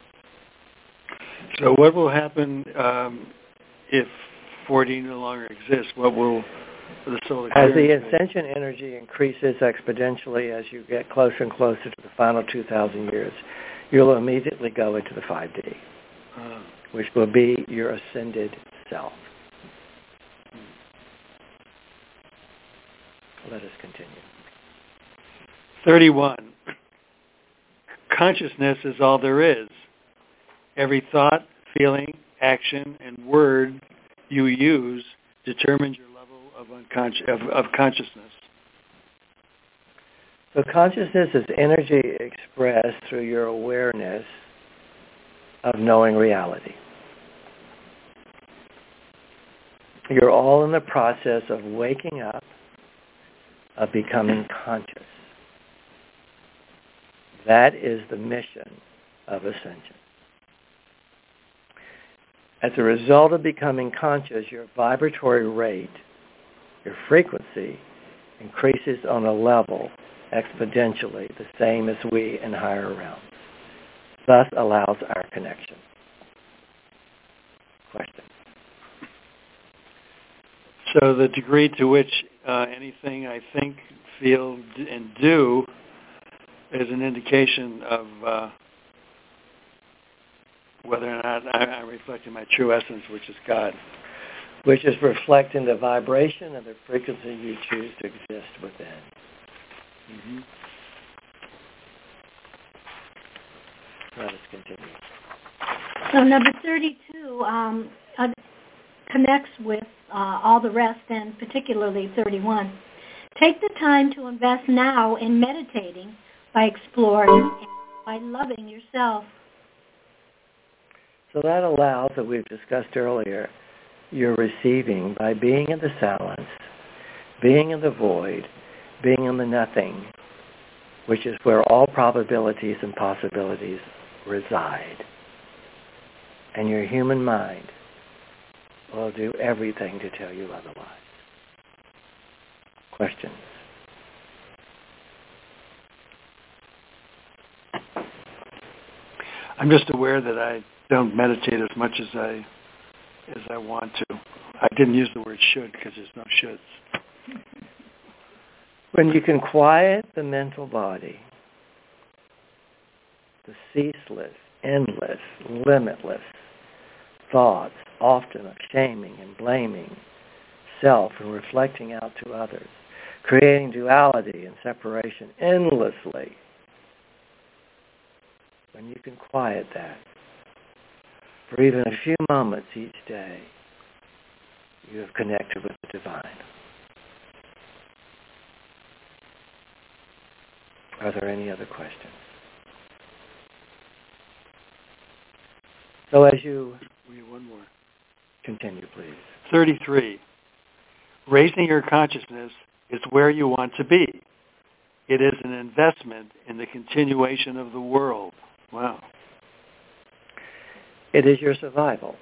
So what will happen if 4D no longer exists? What will the soul As the experience be? ascension energy increases exponentially as you get closer and closer to the final 2,000 years, you'll immediately go into the 5D, which will be your ascended self. Let us continue. 31. Consciousness is all there is. Every thought, feeling, action, and word you use determines your level of consciousness. So consciousness is energy expressed through your awareness of knowing reality. You're all in the process of waking up, of becoming conscious. That is the mission of ascension. As a result of becoming conscious, your vibratory rate, your frequency, increases on a level exponentially, the same as we in higher realms. Thus allows our connection. Question. So the degree to which anything I think, feel, and do is an indication of whether or not I'm reflecting my true essence, which is God. Which is reflecting the vibration and the frequency you choose to exist within. Mm-hmm. Let us continue. So number 32 connects with all the rest, and particularly 31. Take the time to invest now in meditating by exploring and by loving yourself. So that allows, that we've discussed earlier, your receiving by being in the silence, being in the void, being in the nothing, which is where all probabilities and possibilities reside. And your human mind will do everything to tell you otherwise. Questions? I'm just aware that I don't meditate as much as I want to. I didn't use the word should because there's no shoulds. When you can quiet the mental body, the ceaseless, endless, limitless thoughts, often of shaming and blaming self and reflecting out to others, creating duality and separation endlessly, when you can quiet that for even a few moments each day, you have connected with the divine. Are there any other questions? So as you... We have one more. Continue, please. 33. Raising your consciousness is where you want to be. It is an investment in the continuation of the world. Wow. It is your survival.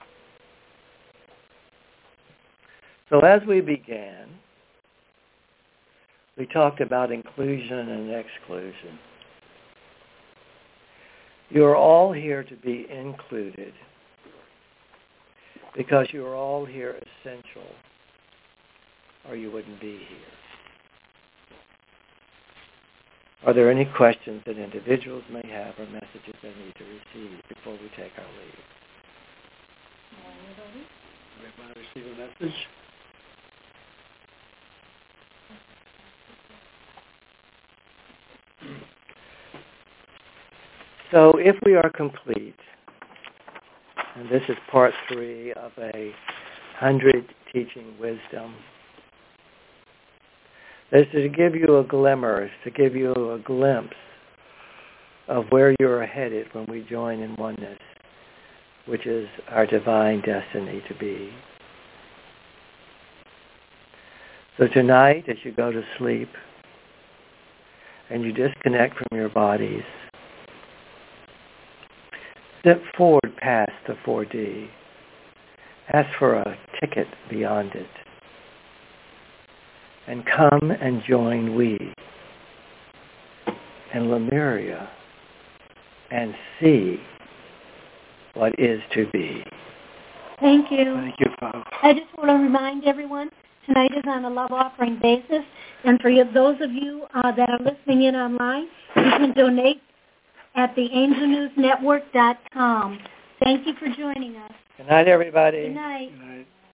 So as we began, we talked about inclusion and exclusion. You are all here to be included because you are all here essential, or you wouldn't be here. Are there any questions that individuals may have or messages they need to receive before we take our leave? Everybody receive a message? So if we are complete, and this is part 3 of 100 teaching wisdom, this is to give you a glimmer, to give you a glimpse of where you're headed when we join in oneness, which is our divine destiny to be. So tonight, as you go to sleep and you disconnect from your bodies, step forward past the 4D. Ask for a ticket beyond it. And come and join we and Lemuria and see what is to be. Thank you. Thank you, Father. I just want to remind everyone, tonight is on a love offering basis, and for those of you that are listening in online, you can donate at theangelnewsnetwork.com. Thank you for joining us. Good night, everybody. Good night. Good night.